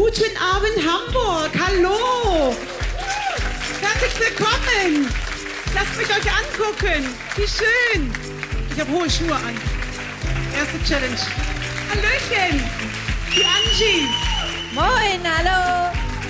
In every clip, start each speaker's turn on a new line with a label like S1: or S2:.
S1: Guten Abend, Hamburg. Hallo. Herzlich willkommen. Lasst mich euch angucken. Wie schön. Ich habe hohe Schuhe an. Erste Challenge. Hallöchen. Die Angie.
S2: Moin, hallo.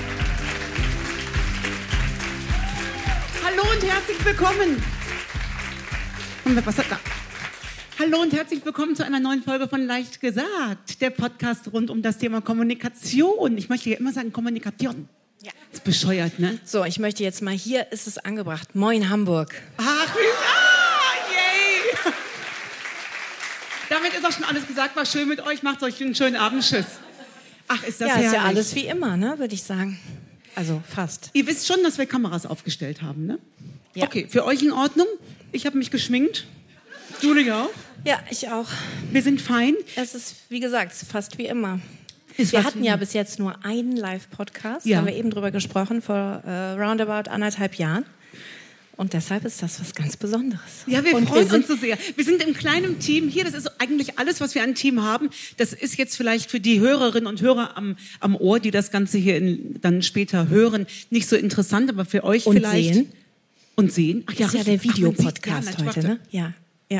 S1: Hallo und herzlich willkommen. Was hat da? Hallo und herzlich willkommen zu einer neuen Folge von Leicht gesagt, der Podcast rund um das Thema Kommunikation. Ich möchte ja immer sagen Kommunikation.
S2: Ja.
S1: Ist bescheuert, ne?
S2: So, ich möchte jetzt mal, hier ist es angebracht. Moin, Hamburg.
S1: Ach, yay! Damit ist auch schon alles gesagt. War schön mit euch. Macht euch einen schönen Abend. Tschüss. Ach, ist das herrlich.
S2: Ist ja alles wie immer, ne, würde ich sagen. Also fast.
S1: Ihr wisst schon, dass wir Kameras aufgestellt haben, ne?
S2: Ja.
S1: Okay, für euch in Ordnung. Ich habe mich geschminkt. Julia auch?
S2: Ja, ich auch.
S1: Wir sind fein.
S2: Es ist, wie gesagt, fast wie immer.
S1: Ist
S2: Wir
S1: was
S2: hatten
S1: wie
S2: ja
S1: immer.
S2: bis jetzt nur einen Live-Podcast.
S1: Ja.
S2: Da haben wir eben drüber gesprochen, vor roundabout 1,5 Jahren. Und deshalb ist das was ganz Besonderes.
S1: Ja, wir
S2: Und
S1: freuen
S2: sind-
S1: uns so sehr. Wir sind im kleinen Team hier. Das ist eigentlich alles, was wir an Team haben. Das ist jetzt vielleicht für die Hörerinnen und Hörer am Ohr, die das Ganze hier dann später hören, nicht so interessant, aber für euch
S2: Und
S1: vielleicht.
S2: sehen.
S1: Und sehen. Ach,
S2: Das ist ja der
S1: richtig. Ach, man sieht
S2: Videopodcast
S1: gar nicht.
S2: heute,
S1: Warte.
S2: ne? Ja, ja.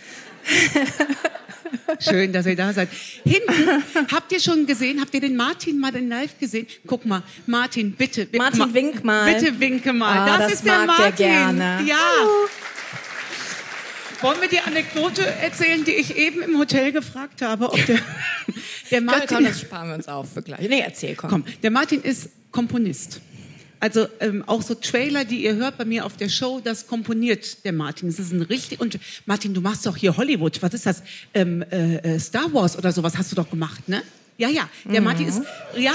S1: Schön, dass ihr da seid. Hinten, habt ihr schon gesehen, habt ihr den Martin mal in live gesehen? Guck mal, Martin, bitte.
S2: Martin, wink mal.
S1: Bitte winke mal.
S2: Ah,
S1: das
S2: das
S1: ist der
S2: mag der
S1: Martin.
S2: gerne.
S1: Ja. Wollen wir die Anekdote erzählen, die ich eben im Hotel gefragt habe, ob der Martin...
S2: Komm, das sparen wir uns auf für gleich. Nee, erzähl, komm.
S1: Komm, der Martin ist Komponist. Also auch so Trailer, die ihr hört bei mir auf der Show, das komponiert der Martin. Das ist ein richtig... Und Martin, du machst doch hier Hollywood. Was ist das? Star Wars oder sowas hast du doch gemacht, ne? Ja, ja. Der Martin ist... Ja.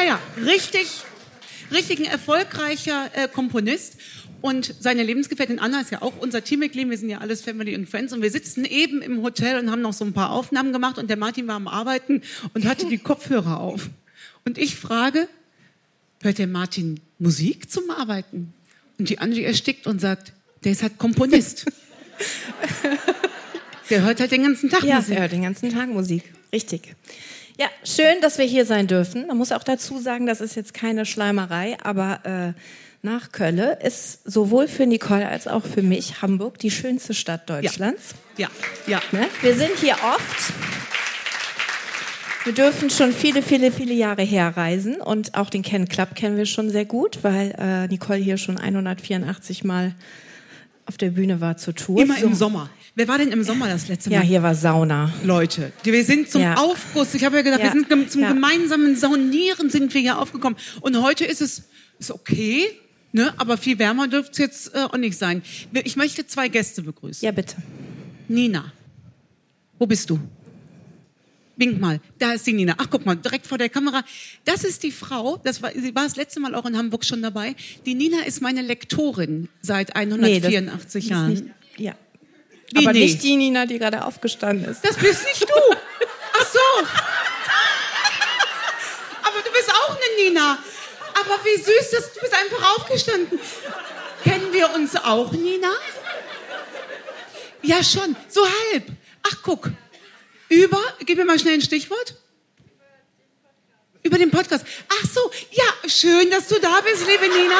S1: Richtig ein erfolgreicher Komponist. Und seine Lebensgefährtin Anna ist ja auch unser Teammitglied. Wir sind ja alles Family und Friends. Und wir sitzen eben im Hotel und haben noch so ein paar Aufnahmen gemacht. Und der Martin war am Arbeiten und hatte die Kopfhörer auf. Und ich frage, hört der Martin Musik zum Arbeiten? Und die Angie erstickt und sagt, der ist halt Komponist. Der hört halt den ganzen Tag
S2: Ja,
S1: Musik.
S2: er hört den ganzen Tag Musik. Richtig. Ja, schön, dass wir hier sein dürfen. Man muss auch dazu sagen, das ist jetzt keine Schleimerei, aber nach Köln ist sowohl für Nicole als auch für mich Hamburg die schönste Stadt Deutschlands.
S1: Ja.
S2: Ne? Wir sind hier oft. Wir dürfen schon viele Jahre herreisen und auch den Ken Club kennen wir schon sehr gut, weil Nicole hier schon 184 Mal auf der Bühne war zur Tour.
S1: Immer im Sommer. Wer war denn im Sommer das letzte Mal?
S2: Ja, hier war Sauna.
S1: Leute, wir sind zum
S2: Ja.
S1: Aufguss. Ich habe ja gesagt,
S2: Ja.
S1: wir sind zum
S2: Ja.
S1: gemeinsamen Saunieren sind wir hier aufgekommen. Und heute ist okay, ne? Aber viel wärmer dürfte es jetzt auch nicht sein. Ich möchte 2 Gäste begrüßen.
S2: Ja, bitte.
S1: Nina, wo bist du? Wink mal, da ist die Nina. Ach, guck mal, direkt vor der Kamera. Das ist die Frau, sie war das letzte Mal auch in Hamburg schon dabei. Die Nina ist meine Lektorin seit 184 Jahren.
S2: Nicht, ja.
S1: Wie,
S2: Aber
S1: nee?
S2: nicht die Nina, die gerade aufgestanden ist.
S1: Das bist nicht du. Ach so. Aber du bist auch eine Nina. Aber wie süß, du bist einfach aufgestanden. Kennen wir uns auch, Nina? Ja, schon. So halb. Ach, guck. Gib mir mal schnell ein Stichwort. Über den Podcast. Ach so, ja, schön, dass du da bist, liebe Nina.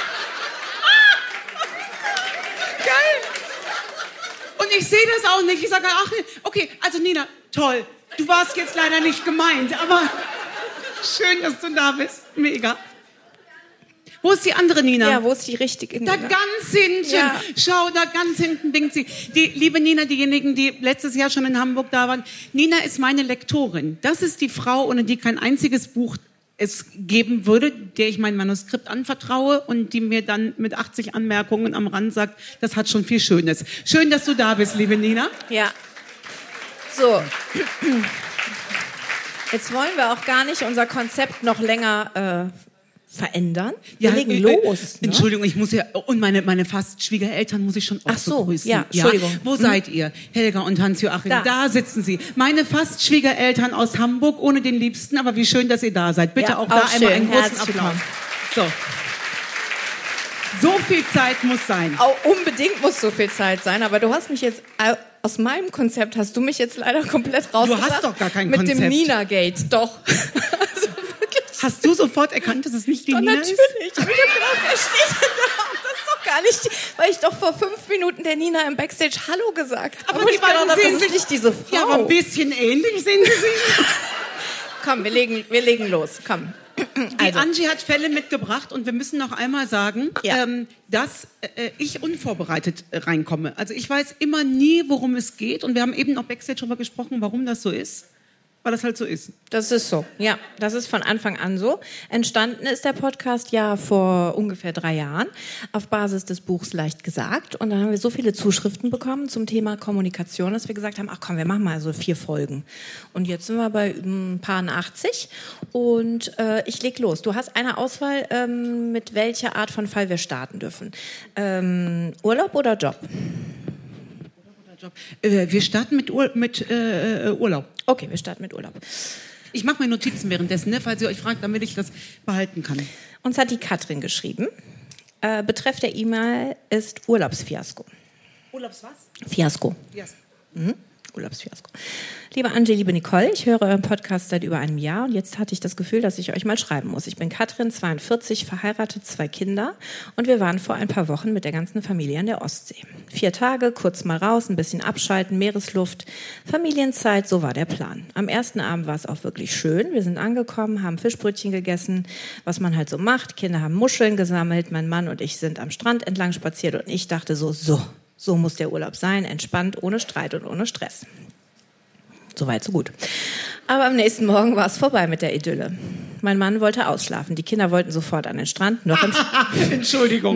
S1: Geil. Und ich sehe das auch nicht. Ich sage, ach, okay, also Nina, toll. Du warst jetzt leider nicht gemeint, aber schön, dass du da bist. Mega. Wo ist die andere Nina?
S2: Ja, wo ist die richtige
S1: Da
S2: Nina?
S1: ganz hinten.
S2: Ja.
S1: Schau, da ganz hinten winkt sie. Die liebe Nina, diejenigen, die letztes Jahr schon in Hamburg da waren. Nina ist meine Lektorin. Das ist die Frau, ohne die kein einziges Buch es geben würde, der ich mein Manuskript anvertraue und die mir dann mit 80 Anmerkungen am Rand sagt, das hat schon viel Schönes. Schön, dass du da bist, liebe Nina.
S2: Ja. So. Jetzt wollen wir auch gar nicht unser Konzept noch länger verändern. Wir legen los. Ne?
S1: Entschuldigung, ich muss ja, und meine fast Schwiegereltern muss ich schon auch
S2: Ach so,
S1: begrüßen.
S2: ja, Entschuldigung.
S1: Wo seid ihr? Helga und Hans-Joachim,
S2: Da.
S1: da sitzen sie. Meine fast Schwiegereltern aus Hamburg, ohne den Liebsten, aber wie schön, dass ihr da seid. Bitte
S2: Ja,
S1: auch da
S2: auch
S1: einmal
S2: schön.
S1: einen großen
S2: Herzlich
S1: Applaus. So viel Zeit muss sein.
S2: Unbedingt muss so viel Zeit sein, aber du hast mich jetzt, aus meinem Konzept hast du mich jetzt leider komplett rausgebracht.
S1: hast doch gar kein
S2: mit
S1: Konzept.
S2: Mit dem Nina-Gate, doch. Also wirklich.
S1: Hast du sofort erkannt, dass es nicht die Nina ist?
S2: Natürlich. Ich habe gedacht, wer steht denn da? Das ist doch gar nicht, weil ich doch vor 5 Minuten der Nina im Backstage Hallo gesagt habe.
S1: Aber die beiden sehen sich
S2: nicht diese Frau.
S1: Ja, aber ein bisschen ähnlich sehen sie sich.
S2: Komm, wir legen los. Komm.
S1: Die Angie hat Fälle mitgebracht und wir müssen noch einmal sagen, dass ich unvorbereitet reinkomme. Also ich weiß immer nie, worum es geht und wir haben eben noch Backstage darüber gesprochen, warum das so ist. Weil das halt so ist.
S2: Das ist so, ja. Das ist von Anfang an so. Entstanden ist der Podcast ja vor ungefähr 3 Jahren auf Basis des Buchs Leicht gesagt. Und dann haben wir so viele Zuschriften bekommen zum Thema Kommunikation, dass wir gesagt haben, ach komm, wir machen mal so 4 Folgen. Und jetzt sind wir bei ein paar 80 und ich leg los. Du hast eine Auswahl, mit welcher Art von Fall wir starten dürfen. Urlaub oder Job?
S1: Wir starten mit Urlaub.
S2: Okay, wir starten mit Urlaub.
S1: Ich mache mir Notizen währenddessen, ne, falls ihr euch fragt, damit ich das behalten kann.
S2: Uns hat die Katrin geschrieben. Betreff der E-Mail ist Urlaubsfiasko.
S1: Urlaubs was?
S2: Fiasko.
S1: Yes.
S2: Urlaubsfiasko. Liebe Angie, liebe Nicole, ich höre euren Podcast seit über einem Jahr und jetzt hatte ich das Gefühl, dass ich euch mal schreiben muss. Ich bin Katrin, 42, verheiratet, 2 Kinder und wir waren vor ein paar Wochen mit der ganzen Familie an der Ostsee. 4 Tage, kurz mal raus, ein bisschen abschalten, Meeresluft, Familienzeit, so war der Plan. Am ersten Abend war es auch wirklich schön. Wir sind angekommen, haben Fischbrötchen gegessen, was man halt so macht. Kinder haben Muscheln gesammelt, mein Mann und ich sind am Strand entlang spaziert und ich dachte so muss der Urlaub sein, entspannt, ohne Streit und ohne Stress. Soweit, so gut. Aber am nächsten Morgen war es vorbei mit der Idylle. Mein Mann wollte ausschlafen, die Kinder wollten sofort an den Strand.
S1: Entschuldigung.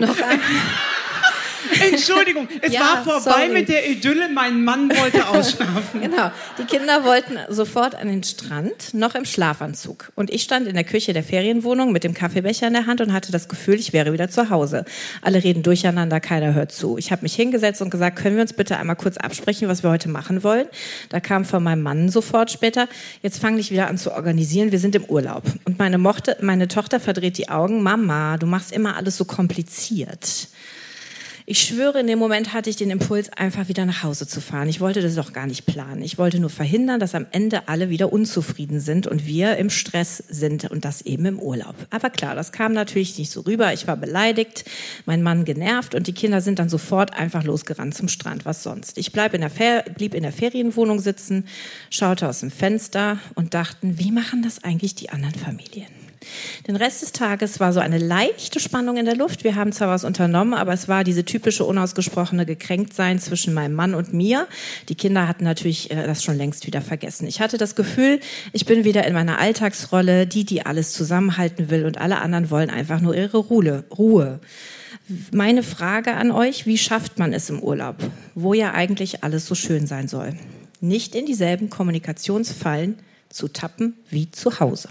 S1: Entschuldigung, es war vorbei mit der Idylle, mein Mann wollte ausschlafen.
S2: Genau, die Kinder wollten sofort an den Strand, noch im Schlafanzug. Und ich stand in der Küche der Ferienwohnung mit dem Kaffeebecher in der Hand und hatte das Gefühl, ich wäre wieder zu Hause. Alle reden durcheinander, keiner hört zu. Ich habe mich hingesetzt und gesagt, können wir uns bitte einmal kurz absprechen, was wir heute machen wollen? Da kam von meinem Mann sofort später, jetzt fange ich wieder an zu organisieren, wir sind im Urlaub. Und meine Tochter verdreht die Augen, Mama, du machst immer alles so kompliziert. Ich schwöre, in dem Moment hatte ich den Impuls, einfach wieder nach Hause zu fahren. Ich wollte das doch gar nicht planen. Ich wollte nur verhindern, dass am Ende alle wieder unzufrieden sind und wir im Stress sind und das eben im Urlaub. Aber klar, das kam natürlich nicht so rüber. Ich war beleidigt, mein Mann genervt und die Kinder sind dann sofort einfach losgerannt zum Strand. Was sonst? Ich blieb in der Ferienwohnung sitzen, schaute aus dem Fenster und dachten, wie machen das eigentlich die anderen Familien? Den Rest des Tages war so eine leichte Spannung in der Luft. Wir haben zwar was unternommen, aber es war diese typische unausgesprochene Gekränktsein zwischen meinem Mann und mir. Die Kinder hatten natürlich das schon längst wieder vergessen. Ich hatte das Gefühl, ich bin wieder in meiner Alltagsrolle, die alles zusammenhalten will und alle anderen wollen einfach nur ihre Ruhe. Meine Frage an euch, wie schafft man es im Urlaub, wo ja eigentlich alles so schön sein soll? Nicht in dieselben Kommunikationsfallen zu tappen wie zu Hause.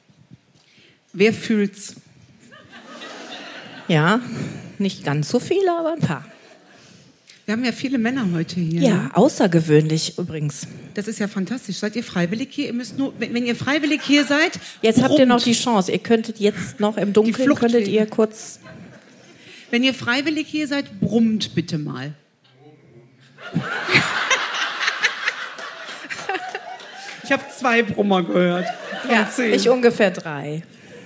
S1: Wer fühlt's?
S2: Ja, nicht ganz so viele, aber ein paar.
S1: Wir haben ja viele Männer heute hier.
S2: Ja,
S1: ne?
S2: Außergewöhnlich übrigens.
S1: Das ist ja fantastisch. Seid ihr freiwillig hier? Ihr müsst nur, wenn ihr freiwillig hier seid,
S2: jetzt habt ihr noch die Chance. Ihr könntet jetzt noch im Dunkeln, könntet ihr kurz...
S1: Wenn ihr freiwillig hier seid, brummt bitte mal. Ich habe 2 Brummer gehört.
S2: Ja, 10. Ich ungefähr 3.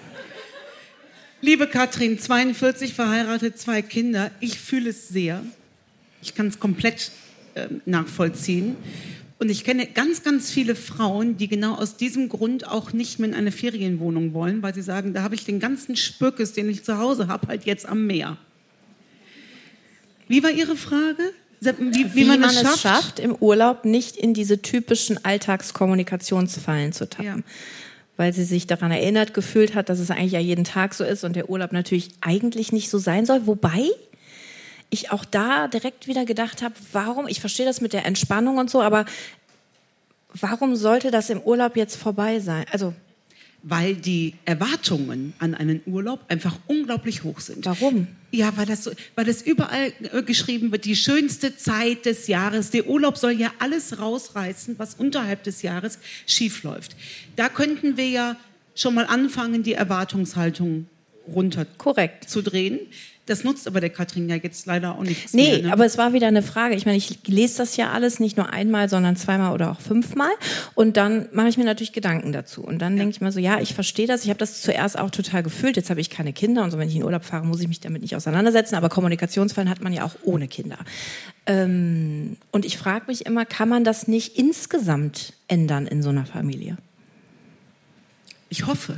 S1: Liebe Katrin, 42, verheiratet, 2 Kinder. Ich fühle es sehr. Ich kann es komplett nachvollziehen. Und ich kenne ganz, ganz viele Frauen, die genau aus diesem Grund auch nicht mehr in eine Ferienwohnung wollen, weil sie sagen, da habe ich den ganzen Spürkes, den ich zu Hause habe, halt jetzt am Meer. Wie war Ihre Frage? Wie man es schafft,
S2: im Urlaub nicht in diese typischen Alltagskommunikationsfallen zu tappen. Ja. Weil sie sich daran erinnert, gefühlt hat, dass es eigentlich ja jeden Tag so ist und der Urlaub natürlich eigentlich nicht so sein soll. Wobei ich auch da direkt wieder gedacht habe, ich verstehe das mit der Entspannung und so, aber warum sollte das im Urlaub jetzt vorbei sein? Also
S1: weil die Erwartungen an einen Urlaub einfach unglaublich hoch sind.
S2: Warum?
S1: Ja, weil das überall geschrieben wird, die schönste Zeit des Jahres. Der Urlaub soll ja alles rausreißen, was unterhalb des Jahres schief läuft. Da könnten wir ja schon mal anfangen, die Erwartungshaltung
S2: runterzudrehen.
S1: Das nutzt aber der Katrin ja jetzt leider auch nichts
S2: mehr.
S1: Nee,
S2: ne? Aber es war wieder eine Frage. Ich meine, ich lese das ja alles nicht nur einmal, sondern zweimal oder auch 5-mal. Und dann mache ich mir natürlich Gedanken dazu. Und dann denke ich mir so, ja, ich verstehe das. Ich habe das zuerst auch total gefühlt. Jetzt habe ich keine Kinder und so, wenn ich in Urlaub fahre, muss ich mich damit nicht auseinandersetzen. Aber Kommunikationsfallen hat man ja auch ohne Kinder. Und ich frage mich immer, kann man das nicht insgesamt ändern in so einer Familie?
S1: Ich hoffe,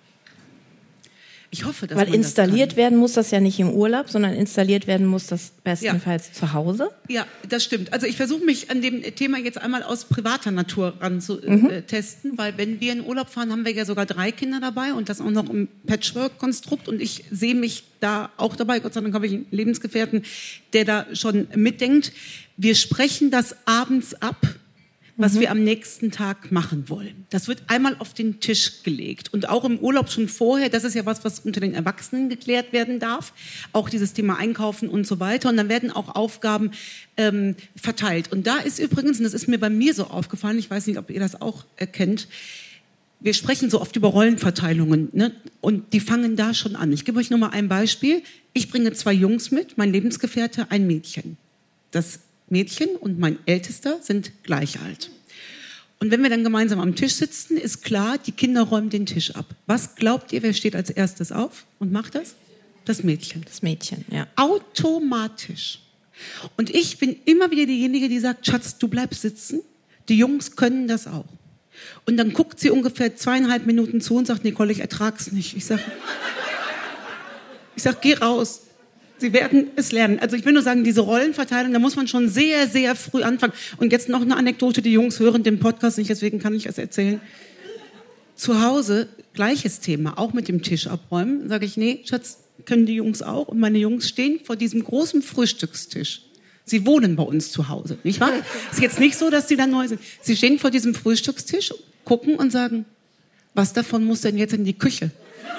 S1: dass
S2: weil installiert werden muss das ja nicht im Urlaub, sondern installiert werden muss das bestenfalls zu Hause.
S1: Ja, das stimmt. Also ich versuche mich an dem Thema jetzt einmal aus privater Natur ranzutesten, weil wenn wir in Urlaub fahren, haben wir ja sogar 3 Kinder dabei und das auch noch im Patchwork-Konstrukt und ich sehe mich da auch dabei. Gott sei Dank habe ich einen Lebensgefährten, der da schon mitdenkt. Wir sprechen das abends ab, was wir am nächsten Tag machen wollen. Das wird einmal auf den Tisch gelegt. Und auch im Urlaub schon vorher, das ist ja was unter den Erwachsenen geklärt werden darf. Auch dieses Thema Einkaufen und so weiter. Und dann werden auch Aufgaben verteilt. Und da ist übrigens, und das ist mir bei mir so aufgefallen, ich weiß nicht, ob ihr das auch kennt, wir sprechen so oft über Rollenverteilungen, ne? Und die fangen da schon an. Ich gebe euch nur mal ein Beispiel. Ich bringe 2 Jungs mit, mein Lebensgefährte, ein Mädchen. Das Mädchen und mein Ältester sind gleich alt. Und wenn wir dann gemeinsam am Tisch sitzen, ist klar, die Kinder räumen den Tisch ab. Was glaubt ihr, wer steht als erstes auf und macht das? Das Mädchen.
S2: Das Mädchen, ja.
S1: Automatisch. Und ich bin immer wieder diejenige, die sagt, Schatz, du bleibst sitzen. Die Jungs können das auch. Und dann guckt sie ungefähr 2,5 Minuten zu und sagt, Nicole, ich ertrag's nicht. Ich sag, geh raus. Sie werden es lernen. Also ich will nur sagen, diese Rollenverteilung, da muss man schon sehr, sehr früh anfangen. Und jetzt noch eine Anekdote, die Jungs hören den Podcast nicht, deswegen kann ich es erzählen. Zu Hause, gleiches Thema, auch mit dem Tisch abräumen. Sage ich, nee, Schatz, können die Jungs auch. Und meine Jungs stehen vor diesem großen Frühstückstisch. Sie wohnen bei uns zu Hause, nicht wahr? Ist jetzt nicht so, dass sie da neu sind. Sie stehen vor diesem Frühstückstisch, gucken und sagen, was davon muss denn jetzt in die Küche?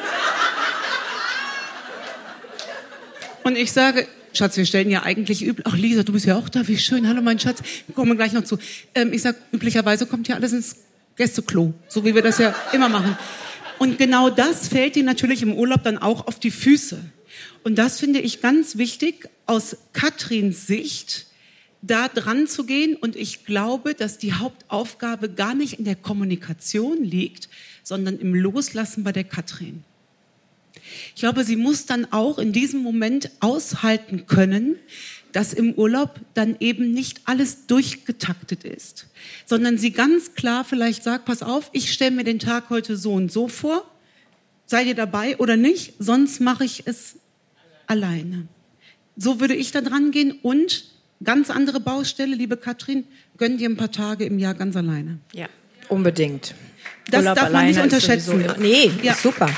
S1: Und ich sage, Schatz, wir stellen ja eigentlich ach Lisa, du bist ja auch da, wie schön, hallo mein Schatz, wir kommen gleich noch zu. Ich sage, üblicherweise kommt ja alles ins Gästeklo, so wie wir das ja immer machen. Und genau das fällt dir natürlich im Urlaub dann auch auf die Füße. Und das finde ich ganz wichtig, aus Katrins Sicht, da dran zu gehen. Und ich glaube, dass die Hauptaufgabe gar nicht in der Kommunikation liegt, sondern im Loslassen bei der Katrin. Ich glaube, sie muss dann auch in diesem Moment aushalten können, dass im Urlaub dann eben nicht alles durchgetaktet ist, sondern sie ganz klar vielleicht sagt, pass auf, ich stelle mir den Tag heute so und so vor, seid ihr dabei oder nicht, sonst mache ich es alleine. So würde ich da dran gehen und ganz andere Baustelle, liebe Katrin, gönn dir ein paar Tage im Jahr ganz alleine.
S2: Ja, unbedingt.
S1: Das Urlaub darf man nicht unterschätzen.
S2: Nee, ja. Ist super.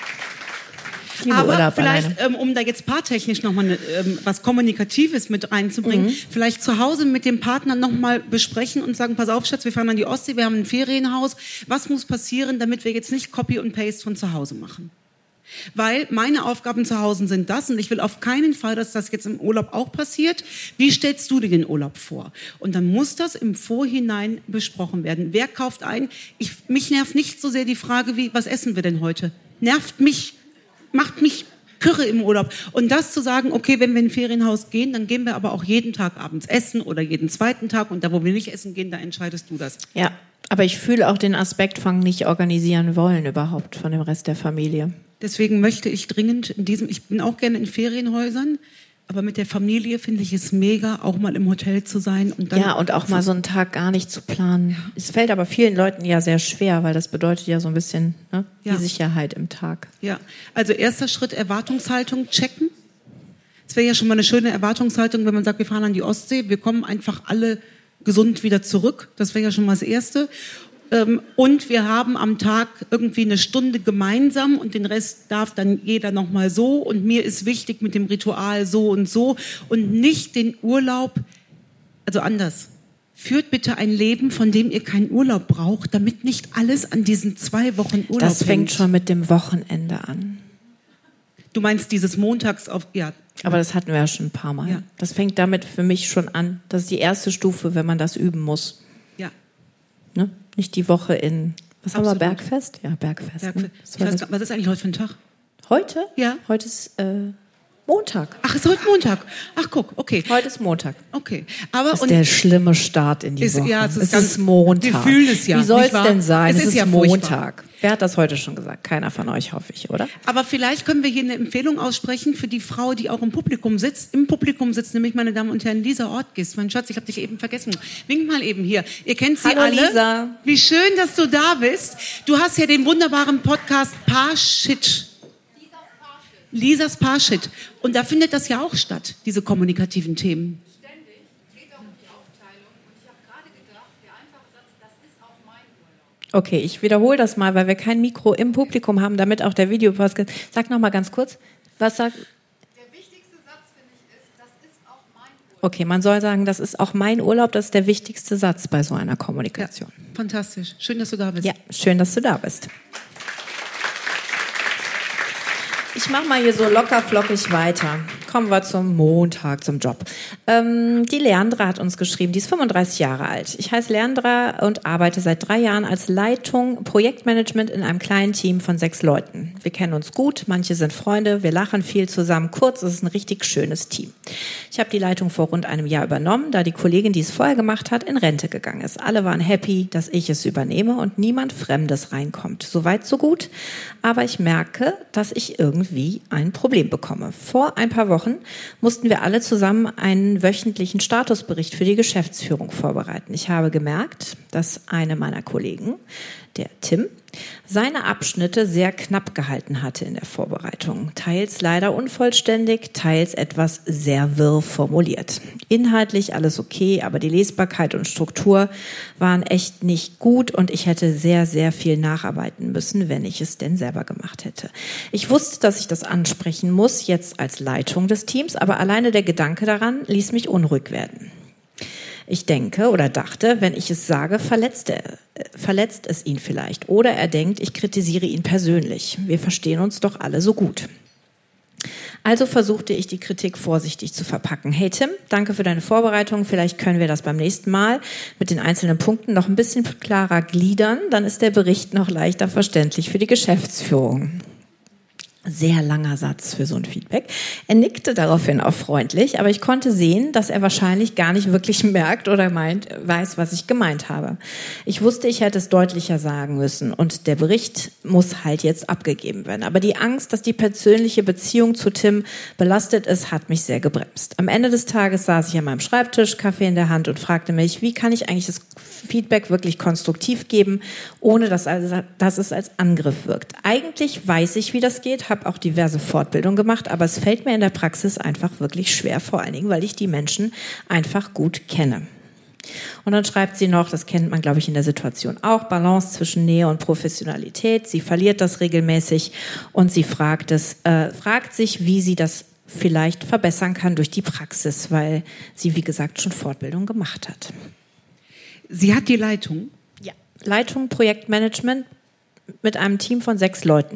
S1: Aber Urlaub vielleicht, um da jetzt paartechnisch nochmal was Kommunikatives mit reinzubringen, vielleicht zu Hause mit dem Partner nochmal besprechen und sagen, pass auf, Schatz, wir fahren an die Ostsee, wir haben ein Ferienhaus. Was muss passieren, damit wir jetzt nicht Copy und Paste von zu Hause machen? Weil meine Aufgaben zu Hause sind das und ich will auf keinen Fall, dass das jetzt im Urlaub auch passiert. Wie stellst du dir den Urlaub vor? Und dann muss das im Vorhinein besprochen werden. Wer kauft ein? Mich nervt nicht so sehr die Frage, was essen wir denn heute? Nervt mich, macht mich kirre im Urlaub. Und das zu sagen, okay, wenn wir in ein Ferienhaus gehen, dann gehen wir aber auch jeden Tag abends essen oder jeden zweiten Tag und da, wo wir nicht essen gehen, da entscheidest du das.
S2: Ja, aber ich fühle auch den Aspekt von nicht organisieren wollen überhaupt von dem Rest der Familie.
S1: Deswegen möchte ich dringend ich bin auch gerne in Ferienhäusern, aber mit der Familie finde ich es mega, auch mal im Hotel zu sein. Und dann
S2: ja, und auch mal so einen Tag gar nicht zu planen. Es fällt aber vielen Leuten ja sehr schwer, weil das bedeutet ja so ein bisschen die Sicherheit im Tag.
S1: Ja, also erster Schritt, Erwartungshaltung checken. Es wäre ja schon mal eine schöne Erwartungshaltung, wenn man sagt, wir fahren an die Ostsee, wir kommen einfach alle gesund wieder zurück. Das wäre ja schon mal das Erste. Und wir haben am Tag irgendwie eine Stunde gemeinsam und den Rest darf dann jeder nochmal so und mir ist wichtig mit dem Ritual so und nicht den Urlaub, also anders. Führt bitte ein Leben, von dem ihr keinen Urlaub braucht, damit nicht alles an diesen 2 Wochen Urlaub
S2: Das fängt schon mit dem Wochenende an.
S1: Du meinst dieses Montags auf, ja.
S2: Aber das hatten wir ja schon ein paar Mal. Ja. Das fängt damit für mich schon an. Das ist die erste Stufe, wenn man das üben muss.
S1: Ja.
S2: Ne? Nicht die Woche in, was haben wir, Bergfest? Ja, Bergfest.
S1: Ne? Was ist eigentlich heute für ein Tag?
S2: Heute?
S1: Ja.
S2: Heute ist Montag.
S1: Ach, ist heute Montag. Ach, guck, okay.
S2: Heute ist Montag.
S1: Okay. Aber
S2: Das ist der schlimme Start in die Woche.
S1: Ja,
S2: es ist Montag.
S1: Wir fühlen es ja.
S2: Wie soll es denn sein?
S1: Es ist ja
S2: Montag. Wer hat das heute schon gesagt? Keiner von euch, hoffe ich, oder?
S1: Aber vielleicht können wir hier eine Empfehlung aussprechen für die Frau, die auch im Publikum sitzt. Im Publikum sitzt nämlich, meine Damen und Herren, Lisa Ortgis. Mein Schatz, ich habe dich eben vergessen. Wink mal eben hier. Ihr kennt sie
S2: Hallo,
S1: alle.
S2: Lisa.
S1: Wie schön, dass du da bist. Du hast ja den wunderbaren Podcast Parshit. Lisas Parshit. Und da findet das ja auch statt, diese kommunikativen Themen.
S3: Ständig. Geht auch um die Aufteilung. Und ich habe gerade gedacht, der einfache Satz, das ist auch mein Urlaub.
S2: Okay, ich wiederhole das mal, weil wir kein Mikro im Publikum haben, damit auch der Videopodcast. Sag noch mal ganz kurz. Was sagt?
S3: Der wichtigste Satz, finde ich, ist, das ist auch mein Urlaub.
S2: Okay, man soll sagen, das ist auch mein Urlaub. Das ist der wichtigste Satz bei so einer Kommunikation.
S1: Ja, fantastisch. Schön, dass du da bist.
S2: Ja, schön, dass du da bist. Ich mache mal hier so locker flockig weiter. Kommen wir zum Montag, zum Job. Die Leandra hat uns geschrieben, die ist 35 Jahre alt. Ich heiße Leandra und arbeite seit 3 Jahren als Leitung Projektmanagement in einem kleinen Team von 6 Leuten. Wir kennen uns gut, manche sind Freunde, wir lachen viel zusammen. Kurz, es ist ein richtig schönes Team. Ich habe die Leitung vor rund einem Jahr übernommen, da die Kollegin, die es vorher gemacht hat, in Rente gegangen ist. Alle waren happy, dass ich es übernehme und niemand Fremdes reinkommt. Soweit, so gut. Aber ich merke, dass ich irgendwie ein Problem bekomme. Vor ein paar Wochen mussten wir alle zusammen einen wöchentlichen Statusbericht für die Geschäftsführung vorbereiten. Ich habe gemerkt, dass eine meiner Kollegen, der Tim, seine Abschnitte sehr knapp gehalten hatte in der Vorbereitung. Teils leider unvollständig, teils etwas sehr wirr formuliert. Inhaltlich alles okay, aber die Lesbarkeit und Struktur waren echt nicht gut und ich hätte sehr, sehr viel nacharbeiten müssen, wenn ich es denn selber gemacht hätte. Ich wusste, dass ich das ansprechen muss, jetzt als Leitung des Teams, aber alleine der Gedanke daran ließ mich unruhig werden. Ich denke oder dachte, wenn ich es sage, verletzt es ihn vielleicht. Oder er denkt, ich kritisiere ihn persönlich. Wir verstehen uns doch alle so gut. Also versuchte ich, die Kritik vorsichtig zu verpacken. Hey Tim, danke für deine Vorbereitung. Vielleicht können wir das beim nächsten Mal mit den einzelnen Punkten noch ein bisschen klarer gliedern. Dann ist der Bericht noch leichter verständlich für die Geschäftsführung. Sehr langer Satz für so ein Feedback. Er nickte daraufhin auch freundlich, aber ich konnte sehen, dass er wahrscheinlich gar nicht wirklich merkt oder weiß, was ich gemeint habe. Ich wusste, ich hätte es deutlicher sagen müssen und der Bericht muss halt jetzt abgegeben werden. Aber die Angst, dass die persönliche Beziehung zu Tim belastet ist, hat mich sehr gebremst. Am Ende des Tages saß ich an meinem Schreibtisch, Kaffee in der Hand und fragte mich, wie kann ich eigentlich das Feedback wirklich konstruktiv geben, ohne dass es als Angriff wirkt. Eigentlich weiß ich, wie das geht, habe auch diverse Fortbildungen gemacht, aber es fällt mir in der Praxis einfach wirklich schwer, vor allen Dingen, weil ich die Menschen einfach gut kenne. Und dann schreibt sie noch, das kennt man, glaube ich, in der Situation auch, Balance zwischen Nähe und Professionalität. Sie verliert das regelmäßig und sie fragt sich, wie sie das vielleicht verbessern kann durch die Praxis, weil sie, wie gesagt, schon Fortbildung gemacht hat.
S1: Sie hat die Leitung?
S2: Ja, Leitung Projektmanagement mit einem Team von 6 Leuten.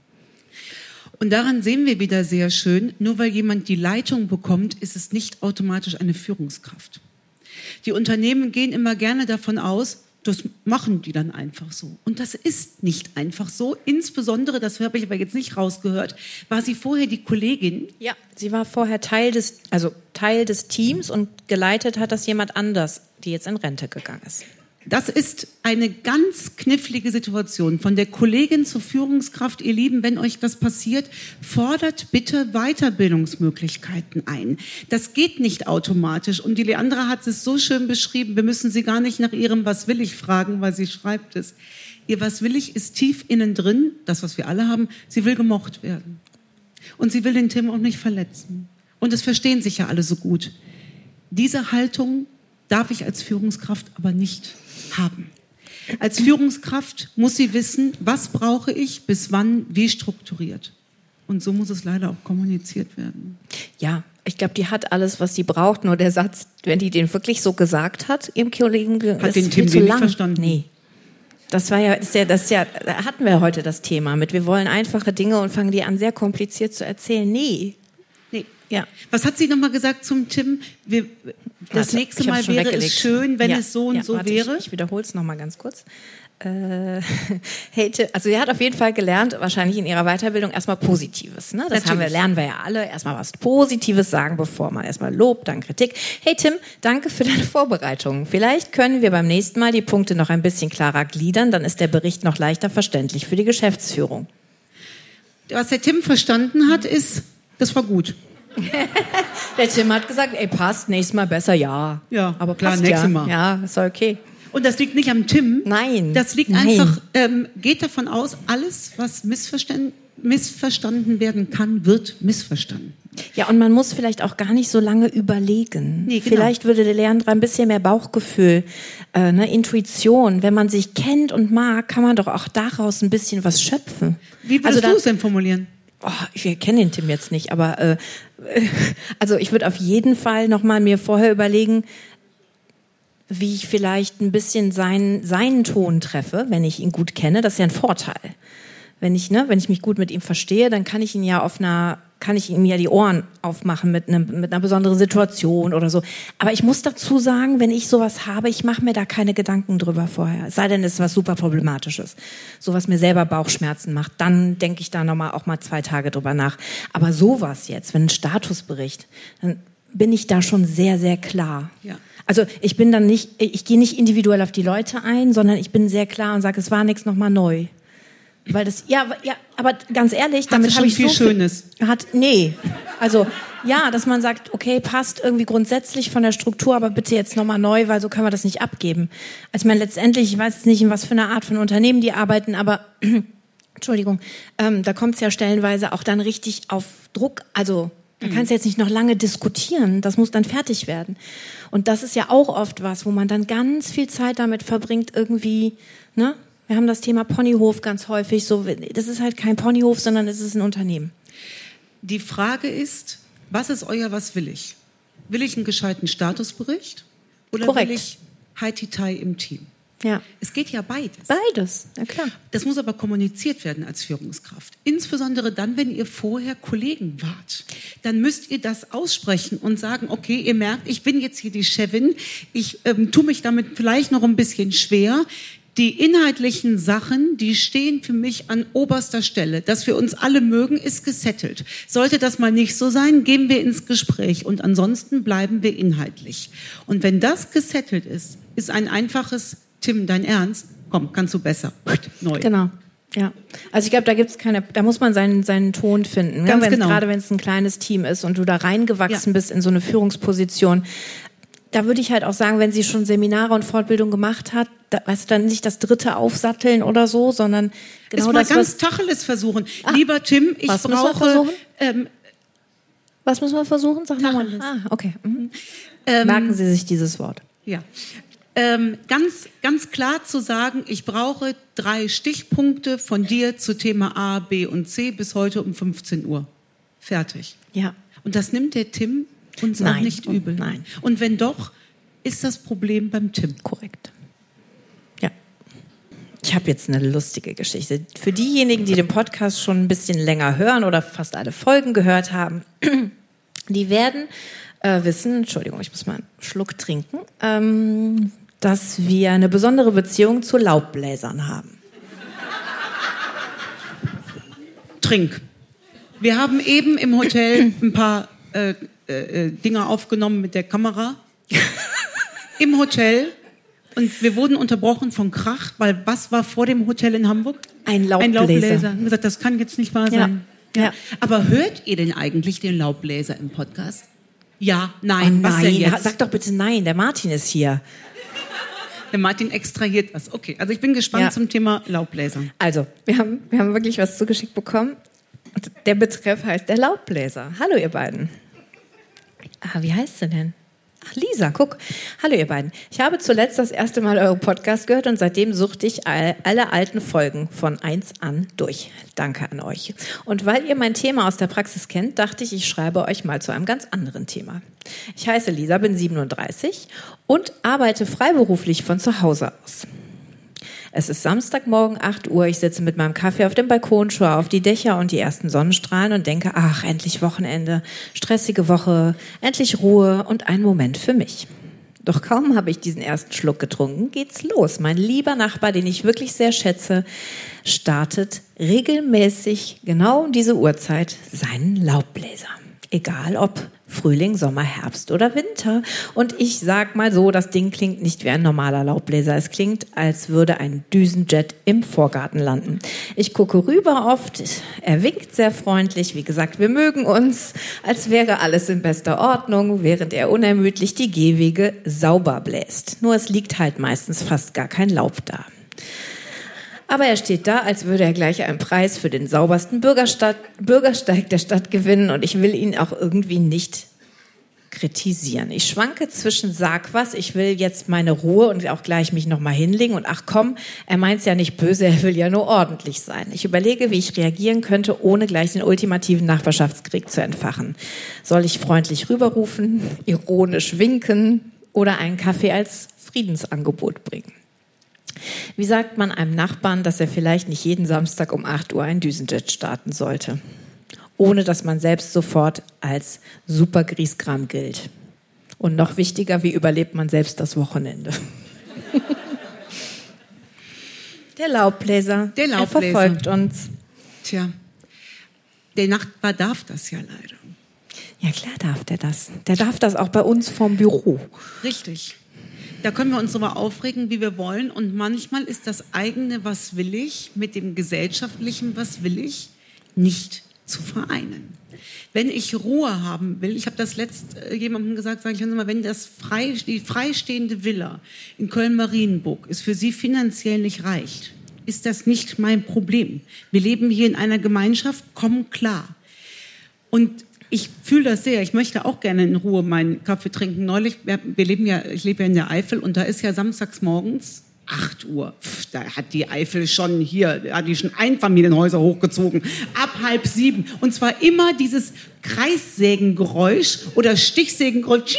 S1: Und daran sehen wir wieder sehr schön, nur weil jemand die Leitung bekommt, ist es nicht automatisch eine Führungskraft. Die Unternehmen gehen immer gerne davon aus, das machen die dann einfach so. Und das ist nicht einfach so. Insbesondere, das habe ich aber jetzt nicht rausgehört, war sie vorher die Kollegin?
S2: Ja, sie war vorher Teil des Teams und geleitet hat das jemand anders, die jetzt in Rente gegangen ist.
S1: Das ist eine ganz knifflige Situation. Von der Kollegin zur Führungskraft, ihr Lieben, wenn euch das passiert, fordert bitte Weiterbildungsmöglichkeiten ein. Das geht nicht automatisch. Und die Leandra hat es so schön beschrieben, wir müssen sie gar nicht nach ihrem Was will ich fragen, weil sie schreibt es. Ihr Was will ich ist tief innen drin, das, was wir alle haben, sie will gemocht werden. Und sie will den Tim auch nicht verletzen. Und es verstehen sich ja alle so gut. Diese Haltung darf ich als Führungskraft aber nicht haben. Als Führungskraft muss sie wissen, was brauche ich, bis wann, wie strukturiert. Und so muss es leider auch kommuniziert werden.
S2: Ja, ich glaube, die hat alles, was sie braucht. Nur der Satz, wenn die den wirklich so gesagt hat, ihrem Kollegen,
S1: hat den Tim nicht verstanden.
S2: Nee. Das hatten wir heute das Thema mit, wir wollen einfache Dinge und fangen die an, sehr kompliziert zu erzählen. Nee. Ja.
S1: Was hat sie nochmal gesagt zum Tim? Das nächste Mal wäre es schön, wenn es so und so wäre.
S2: Ich wiederhole es nochmal ganz kurz. Hey, also sie hat auf jeden Fall gelernt, wahrscheinlich in ihrer Weiterbildung erstmal Positives. Ne? Das lernen wir ja alle. Erstmal was Positives sagen, bevor man erstmal Lob, dann Kritik. Hey Tim, danke für deine Vorbereitung. Vielleicht können wir beim nächsten Mal die Punkte noch ein bisschen klarer gliedern, dann ist der Bericht noch leichter verständlich für die Geschäftsführung.
S1: Was der Tim verstanden hat, ist, das war gut.
S2: Der Tim hat gesagt, ey, passt, nächstes Mal besser, ja.
S1: Ja,
S2: aber
S1: klar,
S2: passt
S1: nächstes Mal.
S2: Ja, ist okay.
S1: Und das liegt nicht am Tim.
S2: Nein.
S1: Das liegt einfach, geht davon aus, alles, was missverstanden werden kann, wird missverstanden.
S2: Ja, und man muss vielleicht auch gar nicht so lange überlegen.
S1: Nee, genau.
S2: Vielleicht würde der Lehrer ein bisschen mehr Bauchgefühl, Intuition. Wenn man sich kennt und mag, kann man doch auch daraus ein bisschen was schöpfen.
S1: Wie würdest du es denn formulieren?
S2: Oh, ich kenne den Tim jetzt nicht, aber also ich würde auf jeden Fall nochmal mir vorher überlegen, wie ich vielleicht ein bisschen seinen Ton treffe, wenn ich ihn gut kenne. Das ist ja ein Vorteil. Wenn ich mich gut mit ihm verstehe, dann kann ich ihm ja die Ohren aufmachen mit einer besonderen Situation oder so. Aber ich muss dazu sagen, wenn ich sowas habe, ich mache mir da keine Gedanken drüber vorher. Es sei denn, es ist was super Problematisches. So was mir selber Bauchschmerzen macht, dann denke ich da auch mal 2 Tage drüber nach. Aber sowas jetzt, wenn ein Statusbericht, dann bin ich da schon sehr, sehr klar.
S1: Ja.
S2: Also ich gehe nicht individuell auf die Leute ein, sondern ich bin sehr klar und sage, es war nichts nochmal neu. Weil das, aber ganz ehrlich, damit habe ich
S1: viel
S2: so
S1: Schönes.
S2: Dass man sagt, okay, passt irgendwie grundsätzlich von der Struktur, aber bitte jetzt nochmal neu, weil so können wir das nicht abgeben. Also ich meine, letztendlich, ich weiß jetzt nicht, in was für einer Art von Unternehmen die arbeiten, aber Entschuldigung, da kommt es ja stellenweise auch dann richtig auf Druck, also da kannst du jetzt nicht noch lange diskutieren, das muss dann fertig werden. Und das ist ja auch oft was, wo man dann ganz viel Zeit damit verbringt, irgendwie, ne? Wir haben das Thema Ponyhof ganz häufig, so, das ist halt kein Ponyhof, sondern es ist ein Unternehmen.
S1: Die Frage ist, was ist was will ich? Will ich einen gescheiten Statusbericht oder
S2: Korrekt.
S1: will ich High-Titai im Team?
S2: Ja.
S1: Es geht ja beides.
S2: Beides, ja klar.
S1: Das muss aber kommuniziert werden als Führungskraft. Insbesondere dann, wenn ihr vorher Kollegen wart. Dann müsst ihr das aussprechen und sagen, okay, ihr merkt, ich bin jetzt hier die Chefin, ich tue mich damit vielleicht noch ein bisschen schwer. Die inhaltlichen Sachen, die stehen für mich an oberster Stelle. Dass wir uns alle mögen, ist gesettelt. Sollte das mal nicht so sein, gehen wir ins Gespräch und ansonsten bleiben wir inhaltlich. Und wenn das gesettelt ist ein einfaches, Tim, dein Ernst? Komm, kannst du besser. Neu.
S2: Genau. Ja. Also ich glaube, da muss man seinen Ton finden.
S1: Ganz
S2: ne?
S1: genau.
S2: Gerade wenn es ein kleines Team ist und du da reingewachsen bist in so eine Führungsposition. Da würde ich halt auch sagen, wenn sie schon Seminare und Fortbildung gemacht hat, dann nicht das 3. aufsatteln oder so, sondern genau
S1: das. Ist mal ganz Tacheles versuchen. Lieber Tim, ich brauche...
S2: Was müssen wir versuchen? Sag nochmal. Okay. Merken Sie sich dieses Wort.
S1: Ja. Ganz klar zu sagen, ich brauche 3 Stichpunkte von dir zu Thema A, B und C bis heute um 15 Uhr. Fertig.
S2: Ja.
S1: Und das nimmt der Tim uns auch nicht übel.
S2: Nein.
S1: Und wenn doch, ist das Problem beim Tim.
S2: Korrekt. Ja. Ich habe jetzt eine lustige Geschichte. Für diejenigen, die den Podcast schon ein bisschen länger hören oder fast alle Folgen gehört haben, die werden wissen, Entschuldigung, ich muss mal einen Schluck trinken, dass wir eine besondere Beziehung zu Laubbläsern haben.
S1: Trink. Wir haben eben im Hotel ein paar Dinger aufgenommen mit der Kamera. Im Hotel. Und wir wurden unterbrochen von Krach, weil was war vor dem Hotel in Hamburg?
S2: Ein Laubbläser.
S1: Wir haben gesagt, das kann jetzt nicht wahr sein.
S2: Ja.
S1: Aber hört ihr denn eigentlich den Laubbläser im Podcast? Ja, nein.
S2: Oh
S1: was denn
S2: nein,
S1: jetzt?
S2: sag doch bitte nein, der Martin ist hier.
S1: Der Martin extrahiert was. Okay, also ich bin gespannt zum Thema Laubbläser.
S2: Also, wir haben wirklich was zugeschickt bekommen. Und der Betreff heißt der Laubbläser. Hallo ihr beiden. Wie heißt sie denn? Ach, Lisa, guck. Hallo ihr beiden. Ich habe zuletzt das erste Mal euren Podcast gehört und seitdem suchte ich alle alten Folgen von 1 an durch. Danke an euch. Und weil ihr mein Thema aus der Praxis kennt, dachte ich, ich schreibe euch mal zu einem ganz anderen Thema. Ich heiße Lisa, bin 37 und arbeite freiberuflich von zu Hause aus. Es ist Samstagmorgen, 8 Uhr. Ich sitze mit meinem Kaffee auf dem Balkon, schaue auf die Dächer und die ersten Sonnenstrahlen und denke, ach, endlich Wochenende, stressige Woche, endlich Ruhe und ein Moment für mich. Doch kaum habe ich diesen ersten Schluck getrunken, geht's los. Mein lieber Nachbar, den ich wirklich sehr schätze, startet regelmäßig genau um diese Uhrzeit seinen Laubbläser. Egal ob Frühling, Sommer, Herbst oder Winter. Und ich sag mal so, das Ding klingt nicht wie ein normaler Laubbläser. Es klingt, als würde ein Düsenjet im Vorgarten landen. Ich gucke rüber oft, er winkt sehr freundlich. Wie gesagt, wir mögen uns, als wäre alles in bester Ordnung, während er unermüdlich die Gehwege sauber bläst. Nur es liegt halt meistens fast gar kein Laub da. Aber er steht da, als würde er gleich einen Preis für den saubersten Bürgersteig der Stadt gewinnen und ich will ihn auch irgendwie nicht kritisieren. Ich schwanke zwischen sag was, ich will jetzt meine Ruhe und auch gleich mich nochmal hinlegen und ach komm, er meint's ja nicht böse, er will ja nur ordentlich sein. Ich überlege, wie ich reagieren könnte, ohne gleich den ultimativen Nachbarschaftskrieg zu entfachen. Soll ich freundlich rüberrufen, ironisch winken oder einen Kaffee als Friedensangebot bringen? Wie sagt man einem Nachbarn, dass er vielleicht nicht jeden Samstag um 8 Uhr einen Düsenjet starten sollte? Ohne dass man selbst sofort als super Griesgram gilt. Und noch wichtiger, wie überlebt man selbst das Wochenende? Der Laubbläser. Er verfolgt uns.
S1: Tja, der Nachbar darf das ja leider.
S2: Ja, klar darf der das. Der darf das auch bei uns vom Büro.
S1: Richtig. Da können wir uns darüber aufregen, wie wir wollen. Und manchmal ist das eigene, was will ich, mit dem gesellschaftlichen, was will ich, nicht zu vereinen. Wenn ich Ruhe haben will, ich habe das jemandem gesagt, sage ich mal, wenn die freistehende Villa in Köln-Marienburg es für Sie finanziell nicht reicht, ist das nicht mein Problem. Wir leben hier in einer Gemeinschaft, kommen klar. Und ich fühle das sehr. Ich möchte auch gerne in Ruhe meinen Kaffee trinken. Neulich, ich lebe ja in der Eifel und da ist ja samstags morgens 8 Uhr. Da hat die Eifel schon hat die schon Einfamilienhäuser hochgezogen. Ab 6:30. Und zwar immer dieses Kreissägengeräusch oder Stichsägengeräusch.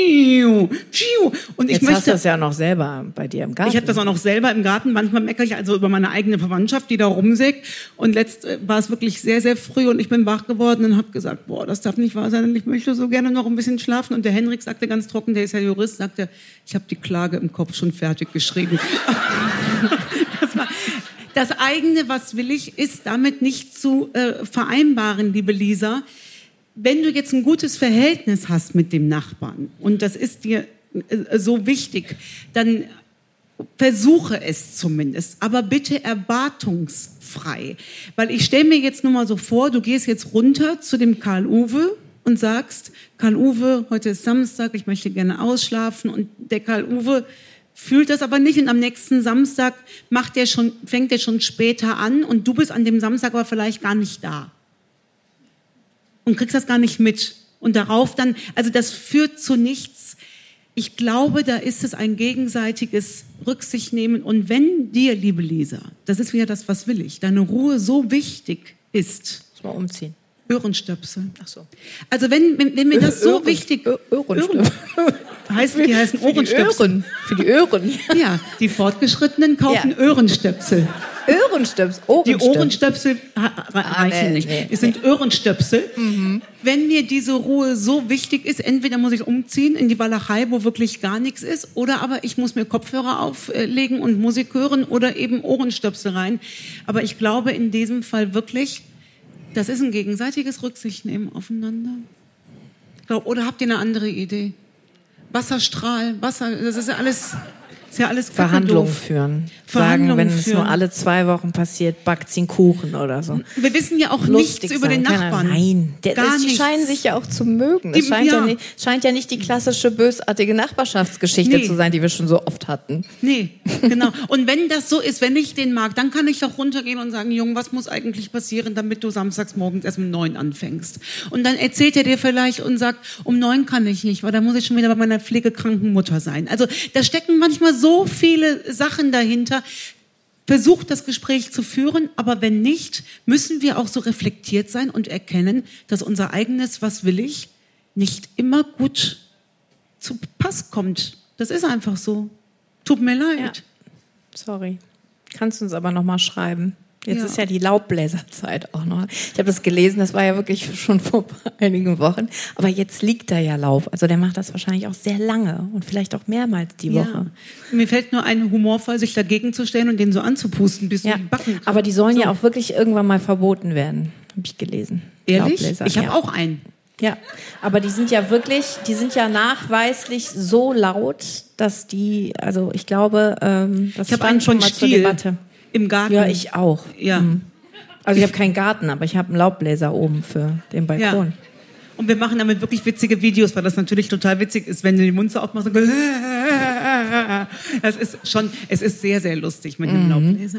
S1: Und
S2: Jetzt hast du das ja noch selber bei dir im Garten.
S1: Ich habe das auch noch selber im Garten. Manchmal meckere ich also über meine eigene Verwandtschaft, die da rumsägt. Und letzt war es wirklich sehr, sehr früh und ich bin wach geworden und habe gesagt, boah, das darf nicht wahr sein. Und ich möchte so gerne noch ein bisschen schlafen. Und der Henrik sagte ganz trocken, der ist ja Jurist, sagte, ich habe die Klage im Kopf schon fertig geschrieben. Das eigene, was will ich, ist damit nicht zu vereinbaren, liebe Lisa. Wenn du jetzt ein gutes Verhältnis hast mit dem Nachbarn und das ist dir so wichtig, dann versuche es zumindest, aber bitte erwartungsfrei. Weil ich stelle mir jetzt nur mal so vor, du gehst jetzt runter zu dem Karl-Uwe und sagst, Karl-Uwe, heute ist Samstag, ich möchte gerne ausschlafen und der Karl-Uwe fühlt das aber nicht und am nächsten Samstag fängt er schon später an und du bist an dem Samstag aber vielleicht gar nicht da. Und kriegst das gar nicht mit. Und darauf dann, also das führt zu nichts. Ich glaube, da ist es ein gegenseitiges Rücksichtnehmen. Und wenn dir, liebe Lisa, das ist wieder das, was will ich, deine Ruhe so wichtig ist.
S2: Muss mal umziehen.
S1: Öhrenstöpsel.
S2: Ach so.
S1: Also wenn mir das so wichtig...
S2: Öhrenstöpsel.
S1: Die heißen Ohrenstöpsel.
S2: Für die Öhren.
S1: Ja, die Fortgeschrittenen kaufen Öhrenstöpsel.
S2: Öhrenstöpsel.
S1: Die Ohrenstöpsel reichen nicht.
S2: Nee.
S1: Es sind Öhrenstöpsel. Mhm. Wenn mir diese Ruhe so wichtig ist, entweder muss ich umziehen in die Walachei, wo wirklich gar nichts ist, oder aber ich muss mir Kopfhörer auflegen und Musik hören oder eben Ohrenstöpsel rein. Aber ich glaube in diesem Fall wirklich, das ist ein gegenseitiges Rücksichtnehmen aufeinander. Oder habt ihr eine andere Idee? Wasserstrahl, das ist ja alles...
S2: Verhandlungen führen. Sagen, wenn es nur alle 2 Wochen passiert, backt sie einen Kuchen oder so.
S1: Wir wissen ja auch
S2: Lustig
S1: nichts über den Nachbarn.
S2: Nein, die scheinen sich ja auch zu mögen. Es scheint ja nicht die klassische bösartige Nachbarschaftsgeschichte zu sein, die wir schon so oft hatten.
S1: Nee, genau. Und wenn das so ist, wenn ich den mag, dann kann ich doch runtergehen und sagen, Junge, was muss eigentlich passieren, damit du samstags morgens erst um 9 anfängst? Und dann erzählt er dir vielleicht und sagt, um 9 kann ich nicht, weil da muss ich schon wieder bei meiner pflegekranken Mutter sein. Also da stecken manchmal so viele Sachen dahinter. Versucht das Gespräch zu führen, aber wenn nicht, müssen wir auch so reflektiert sein und erkennen, dass unser eigenes "Was will ich" nicht immer gut zu Pass kommt. Das ist einfach so. Tut mir leid.
S2: Ja. Sorry. Kannst du uns aber noch mal schreiben. Jetzt ist ja die Laubbläserzeit auch noch. Ich habe das gelesen, das war ja wirklich schon vor einigen Wochen. Aber jetzt liegt da ja Laub. Also der macht das wahrscheinlich auch sehr lange und vielleicht auch mehrmals die Woche.
S1: Mir fällt nur ein, humorvoll sich dagegen zu stellen und den so anzupusten, bis die Backen.
S2: Aber die sollen ja auch wirklich irgendwann mal verboten werden, habe ich gelesen.
S1: Ehrlich? Ich habe auch einen.
S2: Ja, aber die sind ja nachweislich so laut, dass die, also ich glaube, das
S1: ich stand schon mal zur Debatte. Im Garten.
S2: Ja, ich auch.
S1: Ja.
S2: Also ich habe keinen Garten, aber ich habe einen Laubbläser oben für den Balkon.
S1: Ja. Und wir machen damit wirklich witzige Videos, weil das natürlich total witzig ist, wenn du den Mund so aufmachst und es ist sehr, sehr lustig mit dem Laubbläser.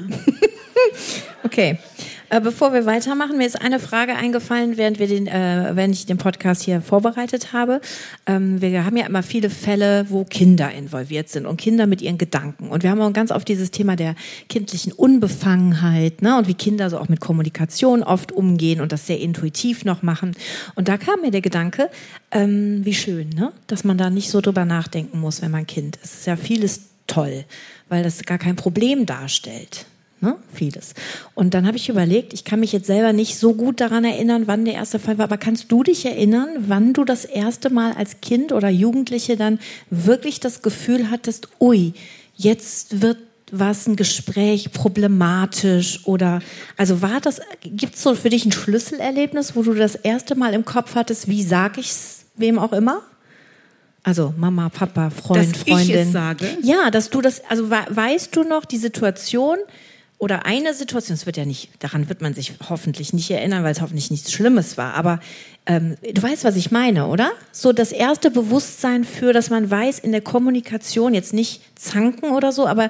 S2: Okay. Bevor wir weitermachen, mir ist eine Frage eingefallen, während ich den Podcast hier vorbereitet habe. Wir haben ja immer viele Fälle, wo Kinder involviert sind und Kinder mit ihren Gedanken. Und wir haben auch ganz oft dieses Thema der kindlichen Unbefangenheit, ne? Und wie Kinder so auch mit Kommunikation oft umgehen und das sehr intuitiv noch machen. Und da kam mir der Gedanke, wie schön, ne? Dass man da nicht so drüber nachdenken muss, wenn man Kind ist. Es ist ja vieles toll, weil das gar kein Problem darstellt. Ne? Vieles. Und dann habe ich überlegt, ich kann mich jetzt selber nicht so gut daran erinnern, wann der erste Fall war, aber kannst du dich erinnern, wann du das erste Mal als Kind oder Jugendliche dann wirklich das Gefühl hattest, ui, jetzt war es ein Gespräch problematisch oder, also gibt's so für dich ein Schlüsselerlebnis, wo du das erste Mal im Kopf hattest, wie sag ich's wem auch immer? Also Mama, Papa, Freund, Freundin.
S1: Dass ich es sage?
S2: Ja, dass du das, also weißt du noch die Situation, oder eine Situation, daran wird man sich hoffentlich nicht erinnern, weil es hoffentlich nichts Schlimmes war, aber du weißt, was ich meine, oder? So das erste Bewusstsein für, dass man weiß, in der Kommunikation, jetzt nicht zanken oder so, aber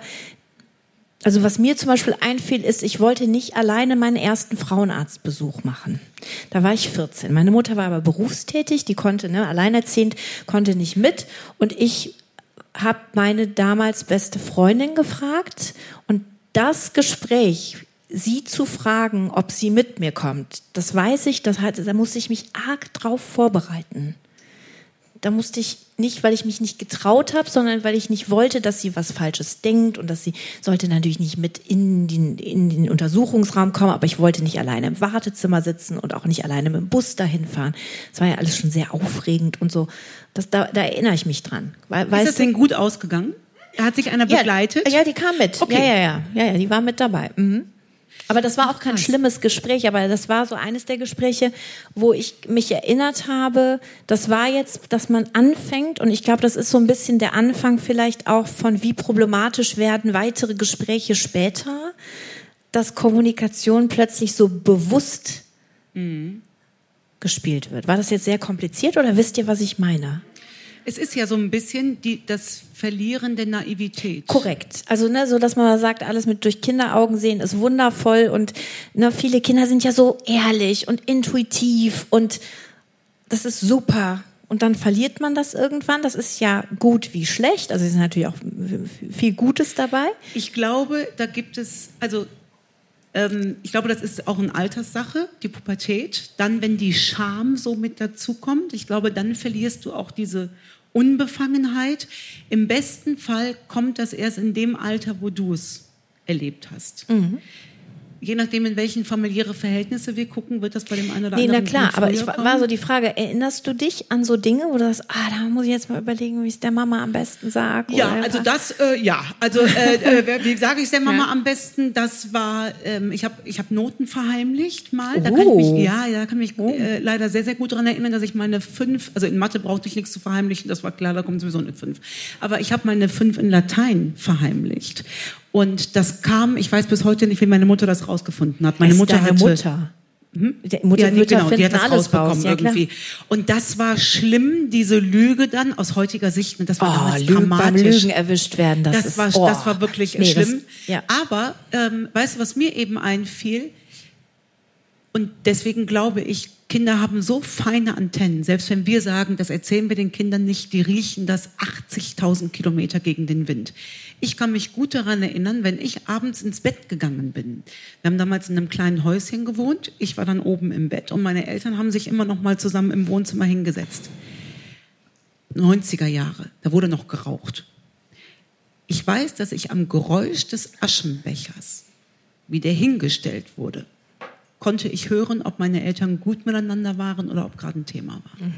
S2: also was mir zum Beispiel einfiel, ist, ich wollte nicht alleine meinen ersten Frauenarztbesuch machen. Da war ich 14. Meine Mutter war aber berufstätig, die konnte, alleinerziehend, konnte nicht mit und ich habe meine damals beste Freundin gefragt und das Gespräch, sie zu fragen, ob sie mit mir kommt, das weiß ich, da musste ich mich arg drauf vorbereiten. Da musste ich nicht, weil ich mich nicht getraut habe, sondern weil ich nicht wollte, dass sie was Falsches denkt und dass sie sollte natürlich nicht mit in den Untersuchungsraum kommen, aber ich wollte nicht alleine im Wartezimmer sitzen und auch nicht alleine mit dem Bus dahin fahren. Das war ja alles schon sehr aufregend und so. Da erinnere ich mich dran.
S1: Ist das denn gut ausgegangen? Hat sich einer begleitet?
S2: Ja, die kam mit.
S1: Okay.
S2: Ja, die war mit dabei. Mhm. Aber das war auch kein schlimmes Gespräch, aber das war so eines der Gespräche, wo ich mich erinnert habe, das war jetzt, dass man anfängt und ich glaube, das ist so ein bisschen der Anfang vielleicht auch von wie problematisch werden weitere Gespräche später, dass Kommunikation plötzlich so bewusst gespielt wird. War das jetzt sehr kompliziert oder wisst ihr, was ich meine?
S1: Es ist ja so ein bisschen das Verlieren der Naivität.
S2: Korrekt. Also so, dass man sagt, alles mit durch Kinderaugen sehen ist wundervoll und viele Kinder sind ja so ehrlich und intuitiv und das ist super. Und dann verliert man das irgendwann. Das ist ja gut wie schlecht. Also es ist natürlich auch viel Gutes dabei.
S1: Ich glaube, das ist auch eine Alterssache, die Pubertät. Dann, wenn die Scham so mit dazukommt, ich glaube, dann verlierst du auch diese Unbefangenheit. Im besten Fall kommt das erst in dem Alter, wo du es erlebt hast. Mhm. Je nachdem, in welchen familiäre Verhältnisse wir gucken, wird das bei dem einen oder anderen.
S2: Na klar, aber
S1: kommen.
S2: War so die Frage, erinnerst du dich an so Dinge, wo du sagst, da muss ich jetzt mal überlegen, wie ich es der Mama am besten sage?
S1: Ja, also wie sage ich es der Mama am besten? Das war, ich hab Noten verheimlicht mal. Da kann ich mich leider sehr, sehr gut daran erinnern, dass ich meine 5, also in Mathe brauchte ich nichts zu verheimlichen, das war klar, da kommt sowieso eine 5. Aber ich habe meine 5 in Latein verheimlicht. Und das kam, ich weiß bis heute nicht, wie meine Mutter das rausgefunden hat. Meine Mutter hatte...
S2: Mutter?
S1: Mütter die hat das rausbekommen irgendwie. Und das war schlimm, diese Lüge dann aus heutiger Sicht. Und das war damals dramatisch.
S2: Beim Lügen erwischt werden, das
S1: war wirklich schlimm.
S2: Ja.
S1: Aber, weißt du, was mir eben einfiel? Und deswegen glaube ich, Kinder haben so feine Antennen. Selbst wenn wir sagen, das erzählen wir den Kindern nicht, die riechen das 80.000 Kilometer gegen den Wind. Ich kann mich gut daran erinnern, wenn ich abends ins Bett gegangen bin. Wir haben damals in einem kleinen Häuschen gewohnt. Ich war dann oben im Bett und meine Eltern haben sich immer noch mal zusammen im Wohnzimmer hingesetzt. 90er Jahre, da wurde noch geraucht. Ich weiß, dass ich am Geräusch des Aschenbechers wie der hingestellt wurde, konnte ich hören, ob meine Eltern gut miteinander waren oder ob gerade ein Thema war.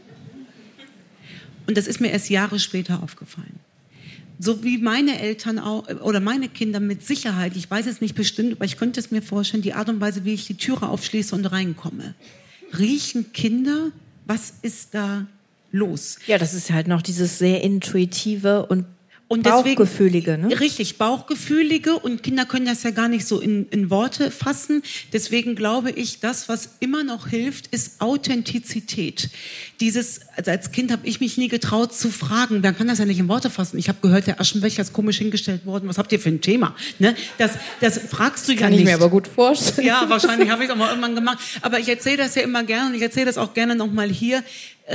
S1: Und das ist mir erst Jahre später aufgefallen. So wie meine Eltern auch, oder meine Kinder mit Sicherheit, ich weiß es nicht bestimmt, aber ich könnte es mir vorstellen, die Art und Weise, wie ich die Türe aufschließe und reinkomme. Riechen Kinder, was ist da los?
S2: Ja, das ist halt noch dieses sehr intuitive und
S1: deswegen,
S2: Bauchgefühlige, ne?
S1: Richtig, Bauchgefühlige, und Kinder können das ja gar nicht so in Worte fassen. Deswegen glaube ich, das, was immer noch hilft, ist Authentizität. Also als Kind habe ich mich nie getraut zu fragen, man kann das ja nicht in Worte fassen. Ich habe gehört, der Aschenbecher ist komisch hingestellt worden, was habt ihr für ein Thema? Ne? Das fragst du ja nicht.
S2: Kann ich mir aber gut vorstellen.
S1: Ja, wahrscheinlich habe ich es auch mal irgendwann gemacht. Aber ich erzähle das ja immer gerne und ich erzähle das auch gerne nochmal hier.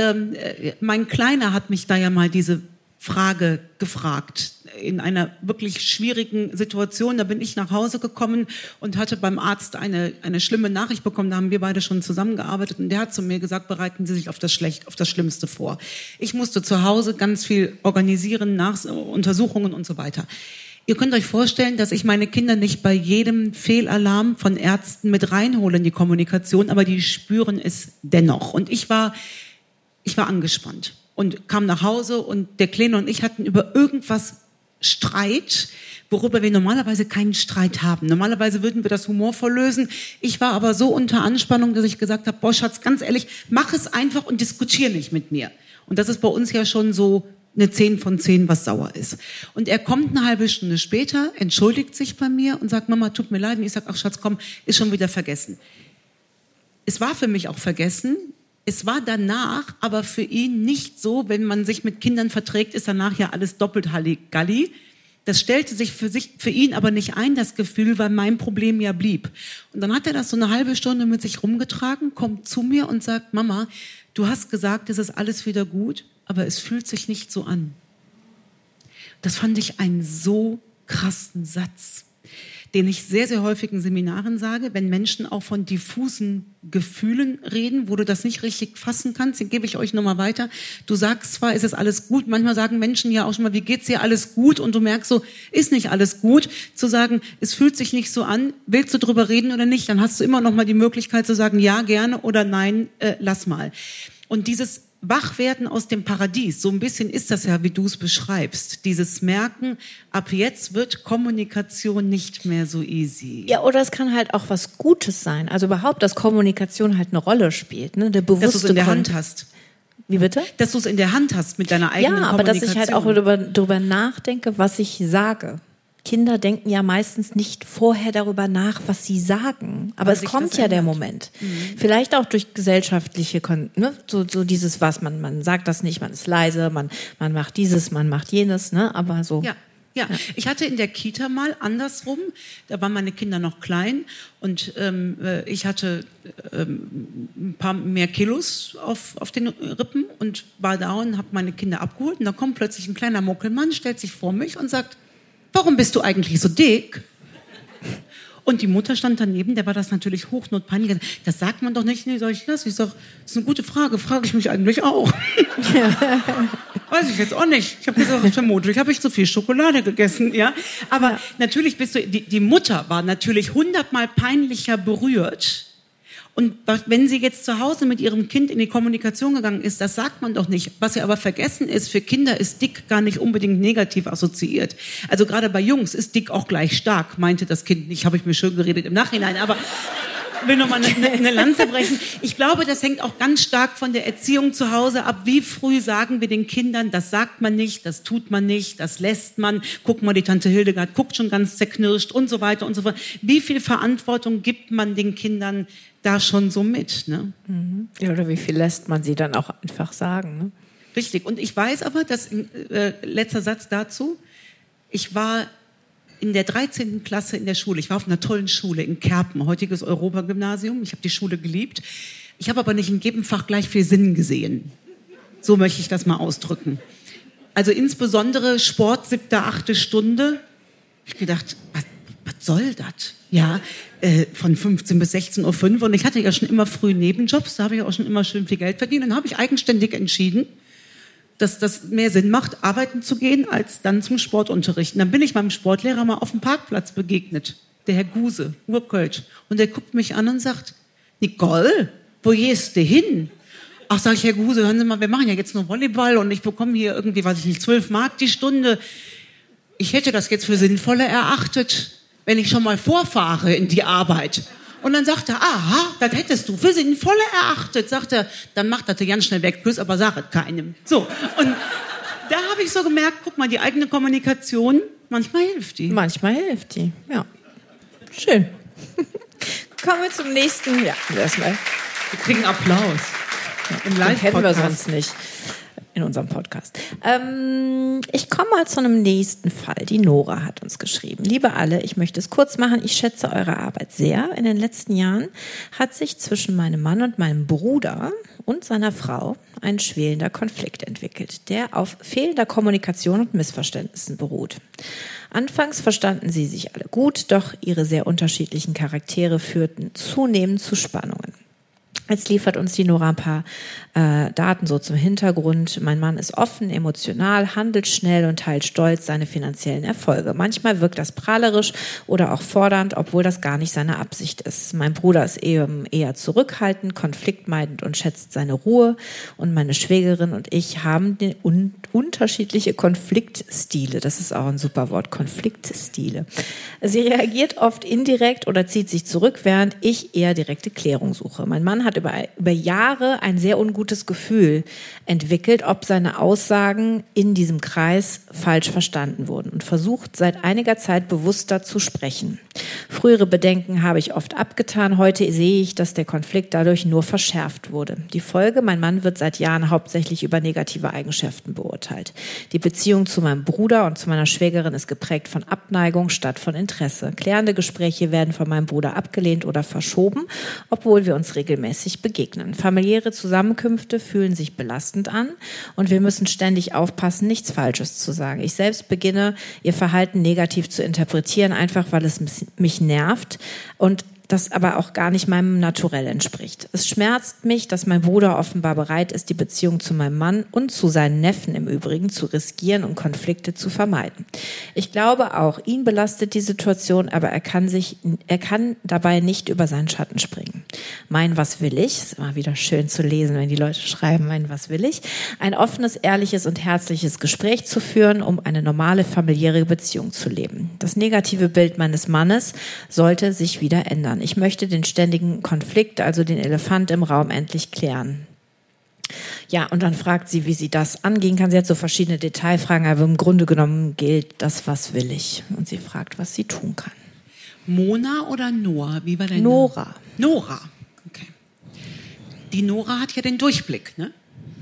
S1: Mein Kleiner hat mich da ja mal diese Frage gefragt. In einer wirklich schwierigen Situation, da bin ich nach Hause gekommen und hatte beim Arzt eine schlimme Nachricht bekommen, da haben wir beide schon zusammengearbeitet und der hat zu mir gesagt, bereiten Sie sich auf das Schlimmste vor. Ich musste zu Hause ganz viel organisieren, Untersuchungen und so weiter. Ihr könnt euch vorstellen, dass ich meine Kinder nicht bei jedem Fehlalarm von Ärzten mit reinhole in die Kommunikation, aber die spüren es dennoch. Und ich war angespannt und kam nach Hause und der Kleine und ich hatten über irgendwas Streit, worüber wir normalerweise keinen Streit haben. Normalerweise würden wir das humorvoll lösen. Ich war aber so unter Anspannung, dass ich gesagt habe, boah, Schatz, ganz ehrlich, mach es einfach und diskutier nicht mit mir. Und das ist bei uns ja schon so eine 10 von 10, was sauer ist. Und er kommt eine halbe Stunde später, entschuldigt sich bei mir und sagt, Mama, tut mir leid. Und ich sage, ach Schatz, komm, ist schon wieder vergessen. Es war für mich auch vergessen. Es war danach aber für ihn nicht so, wenn man sich mit Kindern verträgt, ist danach ja alles doppelt Halligalli. Das stellte sich für ihn aber nicht ein, das Gefühl, weil mein Problem ja blieb. Und dann hat er das so eine halbe Stunde mit sich rumgetragen, kommt zu mir und sagt, Mama, du hast gesagt, es ist alles wieder gut, aber es fühlt sich nicht so an. Das fand ich einen so krassen Satz, den ich sehr, sehr häufig in Seminaren sage, wenn Menschen auch von diffusen Gefühlen reden, wo du das nicht richtig fassen kannst, den gebe ich euch nochmal weiter. Du sagst zwar, ist es alles gut, manchmal sagen Menschen ja auch schon mal, wie geht's dir, alles gut? Und du merkst so, ist nicht alles gut. Zu sagen, es fühlt sich nicht so an, willst du drüber reden oder nicht? Dann hast du immer noch mal die Möglichkeit zu sagen, ja, gerne oder nein, lass mal. Und dieses Wachwerden aus dem Paradies, so ein bisschen ist das ja, wie du es beschreibst. Dieses Merken, ab jetzt wird Kommunikation nicht mehr so easy.
S2: Ja, oder es kann halt auch was Gutes sein. Also überhaupt, dass Kommunikation halt eine Rolle spielt. Ne? Der bewusste
S1: dass du es in der Hand hast.
S2: Wie bitte?
S1: Dass du es in der Hand hast mit deiner eigenen Kommunikation.
S2: Ja, aber dass ich halt auch darüber nachdenke, was ich sage. Kinder denken ja meistens nicht vorher darüber nach, was sie sagen. Aber es kommt ja der Moment. Vielleicht auch durch gesellschaftliche, ne? so dieses was, man sagt das nicht, man ist leise, man macht dieses, man macht jenes, ne? Aber so.
S1: Ja, ich hatte in der Kita mal andersrum, da waren meine Kinder noch klein und ich hatte ein paar mehr Kilos auf den Rippen und war da und habe meine Kinder abgeholt und da kommt plötzlich ein kleiner Muckelmann, stellt sich vor mich und sagt, warum bist du eigentlich so dick? Und die Mutter stand daneben, der war das natürlich hochnotpeinlich. Das sagt man doch nicht. Nee, sag ich, das ist eine gute Frage, frage ich mich eigentlich auch. Weiß ich jetzt auch nicht. Ich habe gesagt, vermutlich habe ich zu viel Schokolade gegessen. Ja? Aber natürlich die Mutter war natürlich 100-mal peinlicher berührt. Und wenn sie jetzt zu Hause mit ihrem Kind in die Kommunikation gegangen ist, das sagt man doch nicht. Was sie aber vergessen ist, für Kinder ist dick gar nicht unbedingt negativ assoziiert. Also gerade bei Jungs ist dick auch gleich stark, meinte das Kind nicht, habe ich mir schön geredet im Nachhinein, aber will nochmal eine Lanze brechen. Ich glaube, das hängt auch ganz stark von der Erziehung zu Hause ab. Wie früh sagen wir den Kindern, das sagt man nicht, das tut man nicht, das lässt man. Guck mal, die Tante Hildegard guckt schon ganz zerknirscht und so weiter und so fort. Wie viel Verantwortung gibt man den Kindern da schon so mit? Ne?
S2: Ja, oder wie viel lässt man sie dann auch einfach sagen? Ne?
S1: Richtig. Und ich weiß aber, dass, letzter Satz dazu, ich war in der 13. Klasse in der Schule. Ich war auf einer tollen Schule in Kerpen, heutiges Europa-Gymnasium. Ich habe die Schule geliebt. Ich habe aber nicht in jedem Fach gleich viel Sinn gesehen. So möchte ich das mal ausdrücken. Also insbesondere Sport, 7., 8. Stunde. Ich gedacht, was soll das? Ja, von 15 bis 16:05 Uhr. Und ich hatte ja schon immer früh Nebenjobs. Da habe ich auch schon immer schön viel Geld verdient. Und dann habe ich eigenständig entschieden, dass das mehr Sinn macht, arbeiten zu gehen, als dann zum Sportunterrichten. Dann bin ich meinem Sportlehrer mal auf dem Parkplatz begegnet. der Herr Guse, Urkölsch. Und der guckt mich an und sagt, Nicole, wo gehst du hin? Ach, sag ich, Herr Guse, hören Sie mal, wir machen ja jetzt nur Volleyball und ich bekomme hier irgendwie, 12 Mark die Stunde. Ich hätte das jetzt für sinnvoller erachtet, wenn ich schon mal vorfahre in die Arbeit. Und dann sagt er, aha, das hättest du für sinnvoller erachtet. Sagt er, dann macht das ganz schnell weg, plus aber sag es keinem. So, und da habe ich so gemerkt, guck mal, die eigene Kommunikation, manchmal hilft die.
S2: Manchmal hilft die, ja. Schön. Kommen wir zum nächsten. Ja, erstmal.
S1: Wir kriegen Applaus.
S2: Im Live-Podcast. Hätten wir sonst nicht in unserem Podcast. Ich komme mal zu einem nächsten Fall. Die Nora hat uns geschrieben. Liebe alle, ich möchte es kurz machen. Ich schätze eure Arbeit sehr. In den letzten Jahren hat sich zwischen meinem Mann und meinem Bruder und seiner Frau ein schwelender Konflikt entwickelt, der auf fehlender Kommunikation und Missverständnissen beruht. Anfangs verstanden sie sich alle gut, doch ihre sehr unterschiedlichen Charaktere führten zunehmend zu Spannungen. Jetzt liefert uns die Nora ein paar Daten so zum Hintergrund. Mein Mann ist offen, emotional, handelt schnell und teilt stolz seine finanziellen Erfolge. Manchmal wirkt das prahlerisch oder auch fordernd, obwohl das gar nicht seine Absicht ist. Mein Bruder ist eher zurückhaltend, konfliktmeidend und schätzt seine Ruhe. Und meine Schwägerin und ich haben unterschiedliche Konfliktstile. Das ist auch ein super Wort, Konfliktstile. Sie reagiert oft indirekt oder zieht sich zurück, während ich eher direkte Klärung suche. Mein Mann hat über Jahre ein sehr ungutes Gefühl entwickelt, ob seine Aussagen in diesem Kreis falsch verstanden wurden und versucht seit einiger Zeit bewusster zu sprechen. Frühere Bedenken habe ich oft abgetan. Heute sehe ich, dass der Konflikt dadurch nur verschärft wurde. Die Folge: Mein Mann wird seit Jahren hauptsächlich über negative Eigenschaften beurteilt. Die Beziehung zu meinem Bruder und zu meiner Schwägerin ist geprägt von Abneigung statt von Interesse. Klärende Gespräche werden von meinem Bruder abgelehnt oder verschoben, obwohl wir uns regelmäßig begegnen. Familiäre Zusammenkünfte fühlen sich belastend an und wir müssen ständig aufpassen, nichts Falsches zu sagen. Ich selbst beginne, ihr Verhalten negativ zu interpretieren, einfach weil es mich nervt und das aber auch gar nicht meinem Naturell entspricht. Es schmerzt mich, dass mein Bruder offenbar bereit ist, die Beziehung zu meinem Mann und zu seinen Neffen im Übrigen zu riskieren und Konflikte zu vermeiden. Ich glaube auch, ihn belastet die Situation, aber er kann dabei nicht über seinen Schatten springen. Mein Was will ich? Ist immer wieder schön zu lesen, wenn die Leute schreiben, mein Was will ich? Ein offenes, ehrliches und herzliches Gespräch zu führen, um eine normale familiäre Beziehung zu leben. Das negative Bild meines Mannes sollte sich wieder ändern. Ich möchte den ständigen Konflikt, also den Elefant im Raum, endlich klären. Ja, und dann fragt sie, wie sie das angehen kann. Sie hat so verschiedene Detailfragen, aber im Grunde genommen gilt das, was will ich. Und sie fragt, was sie tun kann.
S1: Mona oder Noah? Wie war dein
S2: Nora.
S1: Name? Nora, okay. Die Nora hat ja den Durchblick, ne?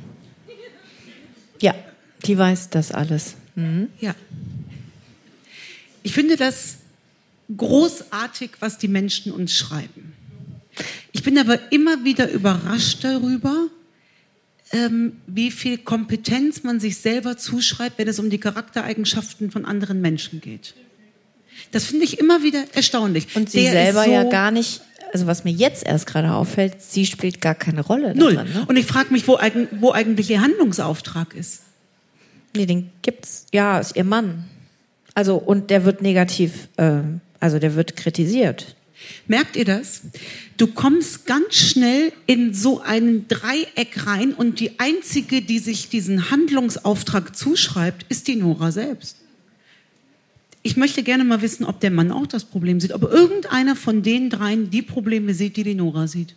S2: Ja, die weiß das alles. Mhm.
S1: Ja. Ich finde das großartig, was die Menschen uns schreiben. Ich bin aber immer wieder überrascht darüber, wie viel Kompetenz man sich selber zuschreibt, wenn es um die Charaktereigenschaften von anderen Menschen geht. Das finde ich immer wieder erstaunlich.
S2: Und sie selber ja gar nicht, also was mir jetzt erst gerade auffällt, sie spielt gar keine Rolle
S1: Null.
S2: darin. Ne?
S1: Und ich frage mich, wo eigentlich ihr Handlungsauftrag ist.
S2: Nee, den gibt's, ja, ist ihr Mann. Also, und der wird negativ, der wird kritisiert.
S1: Merkt ihr das? Du kommst ganz schnell in so ein Dreieck rein und die Einzige, die sich diesen Handlungsauftrag zuschreibt, ist die Nora selbst. Ich möchte gerne mal wissen, ob der Mann auch das Problem sieht, ob irgendeiner von den dreien die Probleme sieht, die Nora sieht.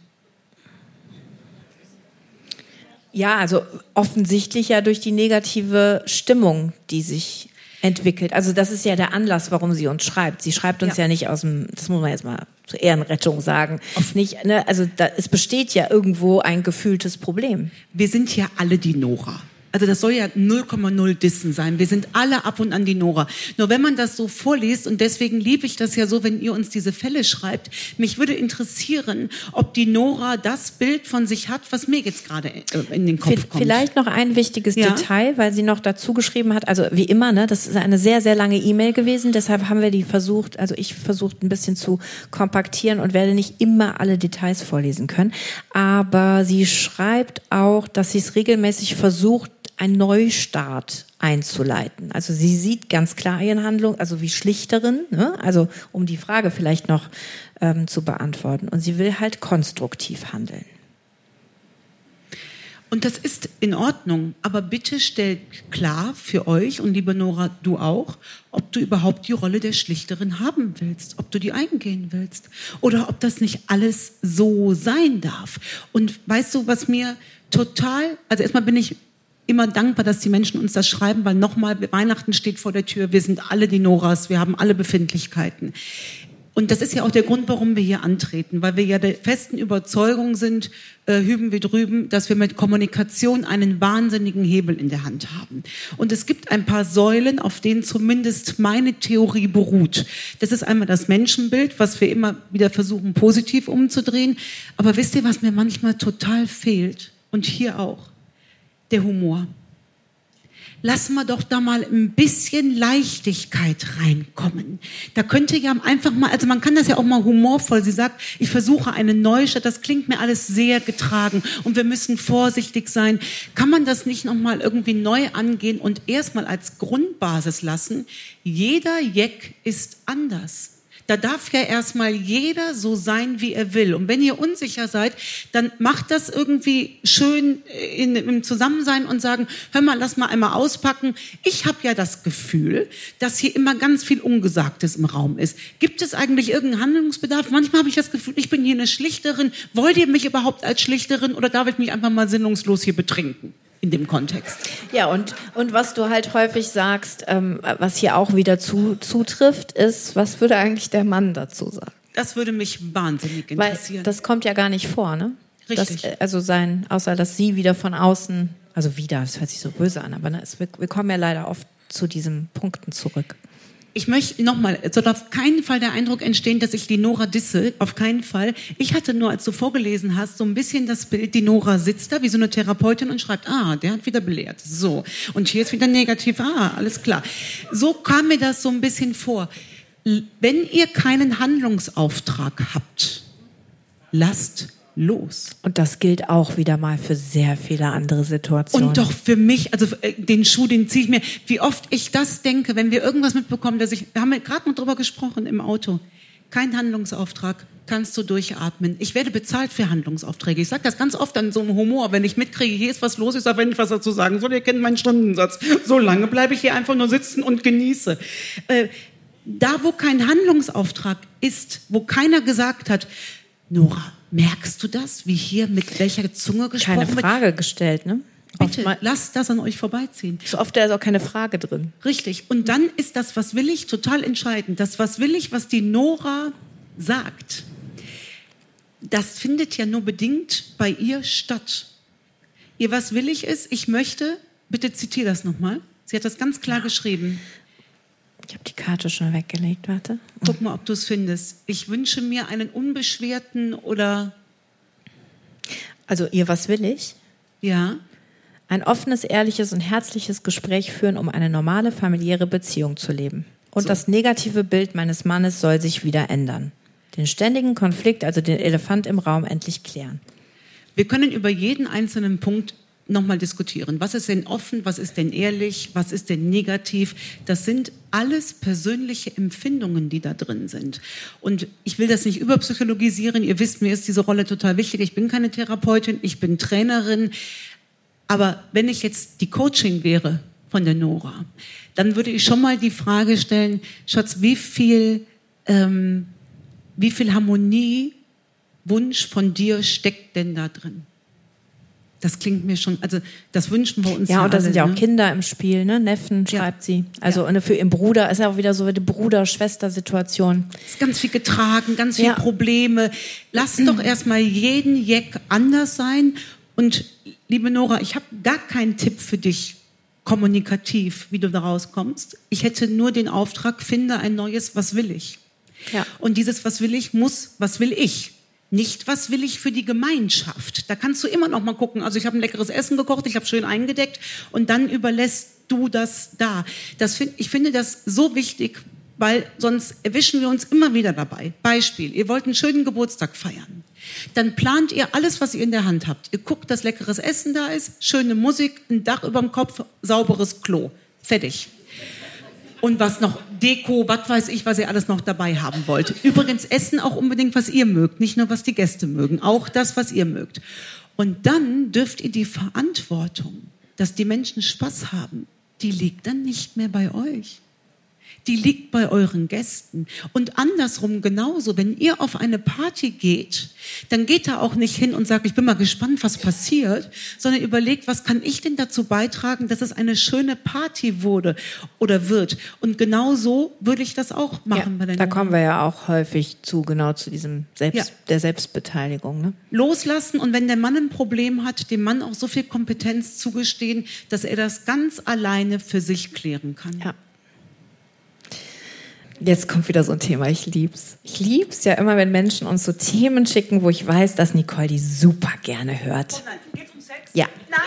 S2: Ja, also offensichtlich ja durch die negative Stimmung, die sich entwickelt. Also das ist ja der Anlass, warum sie uns schreibt. Sie schreibt uns ja nicht aus dem, das muss man jetzt mal zur Ehrenrettung sagen, nicht, ne, also es besteht ja irgendwo ein gefühltes Problem.
S1: Wir sind ja alle die Nora. Also das soll ja 0,0 Dissen sein. Wir sind alle ab und an die Nora. Nur wenn man das so vorliest, und deswegen liebe ich das ja so, wenn ihr uns diese Fälle schreibt, mich würde interessieren, ob die Nora das Bild von sich hat, was mir jetzt gerade in den Kopf kommt.
S2: Vielleicht noch ein wichtiges Detail, weil sie noch dazu geschrieben hat, also wie immer, ne, das ist eine sehr, sehr lange E-Mail gewesen, deshalb haben wir die versucht, also ich versucht ein bisschen zu kompaktieren und werde nicht immer alle Details vorlesen können, aber sie schreibt auch, dass sie es regelmäßig versucht, einen Neustart einzuleiten. Also sie sieht ganz klar ihren Handlung, also wie Schlichterin, ne? Also um die Frage vielleicht noch zu beantworten. Und sie will halt konstruktiv handeln.
S1: Und das ist in Ordnung, aber bitte stellt klar für euch, und liebe Nora, du auch, ob du überhaupt die Rolle der Schlichterin haben willst, ob du die eingehen willst oder ob das nicht alles so sein darf. Und weißt du, was mir also erstmal bin ich immer dankbar, dass die Menschen uns das schreiben, weil nochmal, Weihnachten steht vor der Tür, wir sind alle die Noras, wir haben alle Befindlichkeiten. Und das ist ja auch der Grund, warum wir hier antreten, weil wir ja der festen Überzeugung sind, hüben wie drüben, dass wir mit Kommunikation einen wahnsinnigen Hebel in der Hand haben. Und es gibt ein paar Säulen, auf denen zumindest meine Theorie beruht. Das ist einmal das Menschenbild, was wir immer wieder versuchen, positiv umzudrehen. Aber wisst ihr, was mir manchmal total fehlt? Und hier auch. Der Humor. Lass mal doch da mal ein bisschen Leichtigkeit reinkommen. Da könnte ja einfach mal, also man kann das ja auch mal humorvoll, sie sagt, ich versuche eine Neustadt, das klingt mir alles sehr getragen und wir müssen vorsichtig sein. Kann man das nicht nochmal irgendwie neu angehen und erstmal als Grundbasis lassen? Jeder Jeck ist anders. Da darf ja erstmal jeder so sein, wie er will. Und wenn ihr unsicher seid, dann macht das irgendwie schön im Zusammensein und sagen, hör mal, lass mal einmal auspacken. Ich habe ja das Gefühl, dass hier immer ganz viel Ungesagtes im Raum ist. Gibt es eigentlich irgendeinen Handlungsbedarf? Manchmal habe ich das Gefühl, ich bin hier eine Schlichterin. Wollt ihr mich überhaupt als Schlichterin oder darf ich mich einfach mal sinnungslos hier betrinken? In dem Kontext.
S2: Ja, und was du halt häufig sagst, was hier auch wieder zutrifft, ist, was würde eigentlich der Mann dazu sagen?
S1: Das würde mich wahnsinnig interessieren.
S2: Weil das kommt ja gar nicht vor, ne?
S1: Richtig.
S2: Außer dass sie wieder von außen, das hört sich so böse an, aber wir kommen ja leider oft zu diesen Punkten zurück.
S1: Ich möchte nochmal, es soll auf keinen Fall der Eindruck entstehen, dass ich die Nora disse, auf keinen Fall. Ich hatte nur, als du vorgelesen hast, so ein bisschen das Bild, die Nora sitzt da wie so eine Therapeutin und schreibt, der hat wieder belehrt, so. Und hier ist wieder negativ, alles klar. So kam mir das so ein bisschen vor. Wenn ihr keinen Handlungsauftrag habt, lasst los.
S2: Und das gilt auch wieder mal für sehr viele andere Situationen.
S1: Und doch für mich, also den Schuh, den ziehe ich mir, wie oft ich das denke, wenn wir irgendwas mitbekommen, wir haben gerade noch drüber gesprochen im Auto, kein Handlungsauftrag, kannst du durchatmen. Ich werde bezahlt für Handlungsaufträge. Ich sage das ganz oft an so einem Humor, wenn ich mitkriege, hier ist was los, ich sage, wenn ich was dazu sagen soll, ihr kennt meinen Stundensatz. So lange bleibe ich hier einfach nur sitzen und genieße. Da, wo kein Handlungsauftrag ist, wo keiner gesagt hat, Nora, merkst du das, wie hier mit welcher Zunge gesprochen wird?
S2: Keine Frage gestellt, ne?
S1: Bitte, lasst das an euch vorbeiziehen.
S2: So oft, da ist auch keine Frage drin.
S1: Richtig. Und dann ist das, was will ich, total entscheidend. Das, was will ich, was die Nora sagt, das findet ja nur bedingt bei ihr statt. Ihr, was will ich ist, ich möchte, bitte zitiere das nochmal. Sie hat das ganz klar geschrieben.
S2: Ich habe die Karte schon weggelegt, warte.
S1: Guck mal, ob du es findest. Ich wünsche mir einen unbeschwerten oder...
S2: Also ihr, was will ich?
S1: Ja.
S2: Ein offenes, ehrliches und herzliches Gespräch führen, um eine normale familiäre Beziehung zu leben. Und das negative Bild meines Mannes soll sich wieder ändern. Den ständigen Konflikt, also den Elefant im Raum, endlich klären.
S1: Wir können über jeden einzelnen Punkt nochmal diskutieren. Was ist denn offen, was ist denn ehrlich, was ist denn negativ? Das sind alles persönliche Empfindungen, die da drin sind. Und ich will das nicht überpsychologisieren. Ihr wisst, mir ist diese Rolle total wichtig. Ich bin keine Therapeutin, ich bin Trainerin. Aber wenn ich jetzt die Coaching wäre von der Nora, dann würde ich schon mal die Frage stellen, Schatz, wie viel Harmonie, Wunsch von dir steckt denn da drin? Das klingt mir schon, also das wünschen wir uns ja.
S2: Ja, und da sind ja auch
S1: ne?
S2: Kinder im Spiel, ne? Neffen, schreibt sie. Also und für ihren Bruder ist ja auch wieder so eine Bruder-Schwester-Situation.
S1: Es ist ganz viel getragen, ganz viele Probleme. Lass doch erstmal jeden Jeck anders sein. Und liebe Nora, ich habe gar keinen Tipp für dich, kommunikativ, wie du da rauskommst. Ich hätte nur den Auftrag, finde ein neues, was will ich?
S2: Ja.
S1: Und dieses, was will ich, muss, was will ich? Nicht, was will ich für die Gemeinschaft? Da kannst du immer noch mal gucken. Also ich habe ein leckeres Essen gekocht, ich habe schön eingedeckt und dann überlässt du das da. Ich finde das so wichtig, weil sonst erwischen wir uns immer wieder dabei. Beispiel, ihr wollt einen schönen Geburtstag feiern. Dann plant ihr alles, was ihr in der Hand habt. Ihr guckt, dass leckeres Essen da ist, schöne Musik, ein Dach über dem Kopf, sauberes Klo. Fertig. Und was noch, Deko, was weiß ich, was ihr alles noch dabei haben wollt. Übrigens essen auch unbedingt, was ihr mögt, nicht nur, was die Gäste mögen, auch das, was ihr mögt. Und dann dürft ihr die Verantwortung, dass die Menschen Spaß haben, die liegt dann nicht mehr bei euch. Die liegt bei euren Gästen. Und andersrum genauso, wenn ihr auf eine Party geht, dann geht da auch nicht hin und sagt, ich bin mal gespannt, was passiert, sondern überlegt, was kann ich denn dazu beitragen, dass es eine schöne Party wurde oder wird. Und genauso würde ich das auch machen.
S2: Ja, da kommen wir ja auch häufig genau zu diesem der Selbstbeteiligung. Ne?
S1: Loslassen und wenn der Mann ein Problem hat, dem Mann auch so viel Kompetenz zugestehen, dass er das ganz alleine für sich klären kann.
S2: Ja. Jetzt kommt wieder so ein Thema, ich lieb's. Ich lieb's ja immer, wenn Menschen uns so Themen schicken, wo ich weiß, dass Nicole die super gerne hört.
S1: Oh nein, geht's um Sex?
S2: Ja. Nein.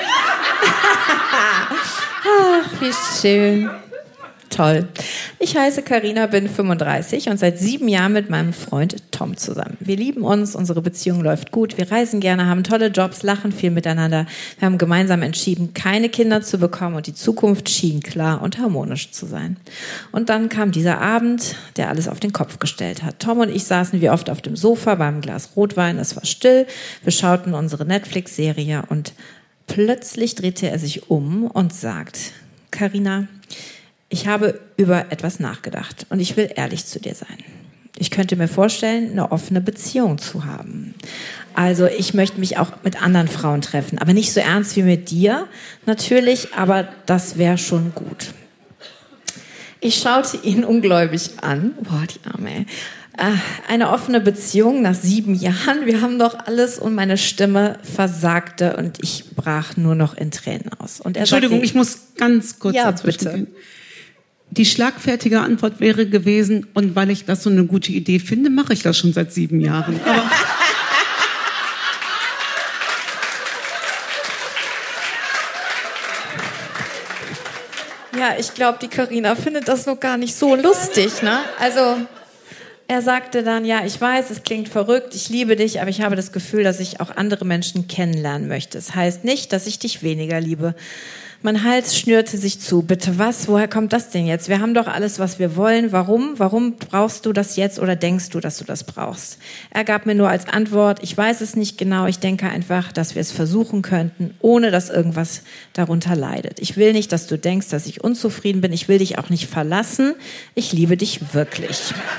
S2: Ach, wie schön. Toll. Ich heiße Carina, bin 35 und seit 7 Jahren mit meinem Freund Tom zusammen. Wir lieben uns, unsere Beziehung läuft gut, wir reisen gerne, haben tolle Jobs, lachen viel miteinander. Wir haben gemeinsam entschieden, keine Kinder zu bekommen und die Zukunft schien klar und harmonisch zu sein. Und dann kam dieser Abend, der alles auf den Kopf gestellt hat. Tom und ich saßen wie oft auf dem Sofa beim Glas Rotwein, es war still, wir schauten unsere Netflix-Serie und plötzlich drehte er sich um und sagt, Carina, ich habe über etwas nachgedacht und ich will ehrlich zu dir sein. Ich könnte mir vorstellen, eine offene Beziehung zu haben. Also ich möchte mich auch mit anderen Frauen treffen, aber nicht so ernst wie mit dir, natürlich, aber das wäre schon gut. Ich schaute ihn ungläubig an. Boah, die Arme. Eine offene Beziehung nach 7 Jahren, wir haben doch alles und meine Stimme versagte und ich brach nur noch in Tränen aus. Und er
S1: Entschuldigung,
S2: sagte,
S1: ich muss ganz kurz
S2: ja,
S1: dazwischen
S2: bitte.
S1: gehen. Die schlagfertige Antwort wäre gewesen, und weil ich das so eine gute Idee finde, mache ich das schon seit 7 Jahren. Aber
S2: ja, ich glaube, die Carina findet das noch gar nicht so lustig, ne? Also, er sagte dann, ja, ich weiß, es klingt verrückt, ich liebe dich, aber ich habe das Gefühl, dass ich auch andere Menschen kennenlernen möchte. Es heißt nicht, dass ich dich weniger liebe. Mein Hals schnürte sich zu. Bitte was? Woher kommt das denn jetzt? Wir haben doch alles, was wir wollen. Warum? Warum brauchst du das jetzt oder denkst du, dass du das brauchst? Er gab mir nur als Antwort, ich weiß es nicht genau. Ich denke einfach, dass wir es versuchen könnten, ohne dass irgendwas darunter leidet. Ich will nicht, dass du denkst, dass ich unzufrieden bin. Ich will dich auch nicht verlassen. Ich liebe dich wirklich.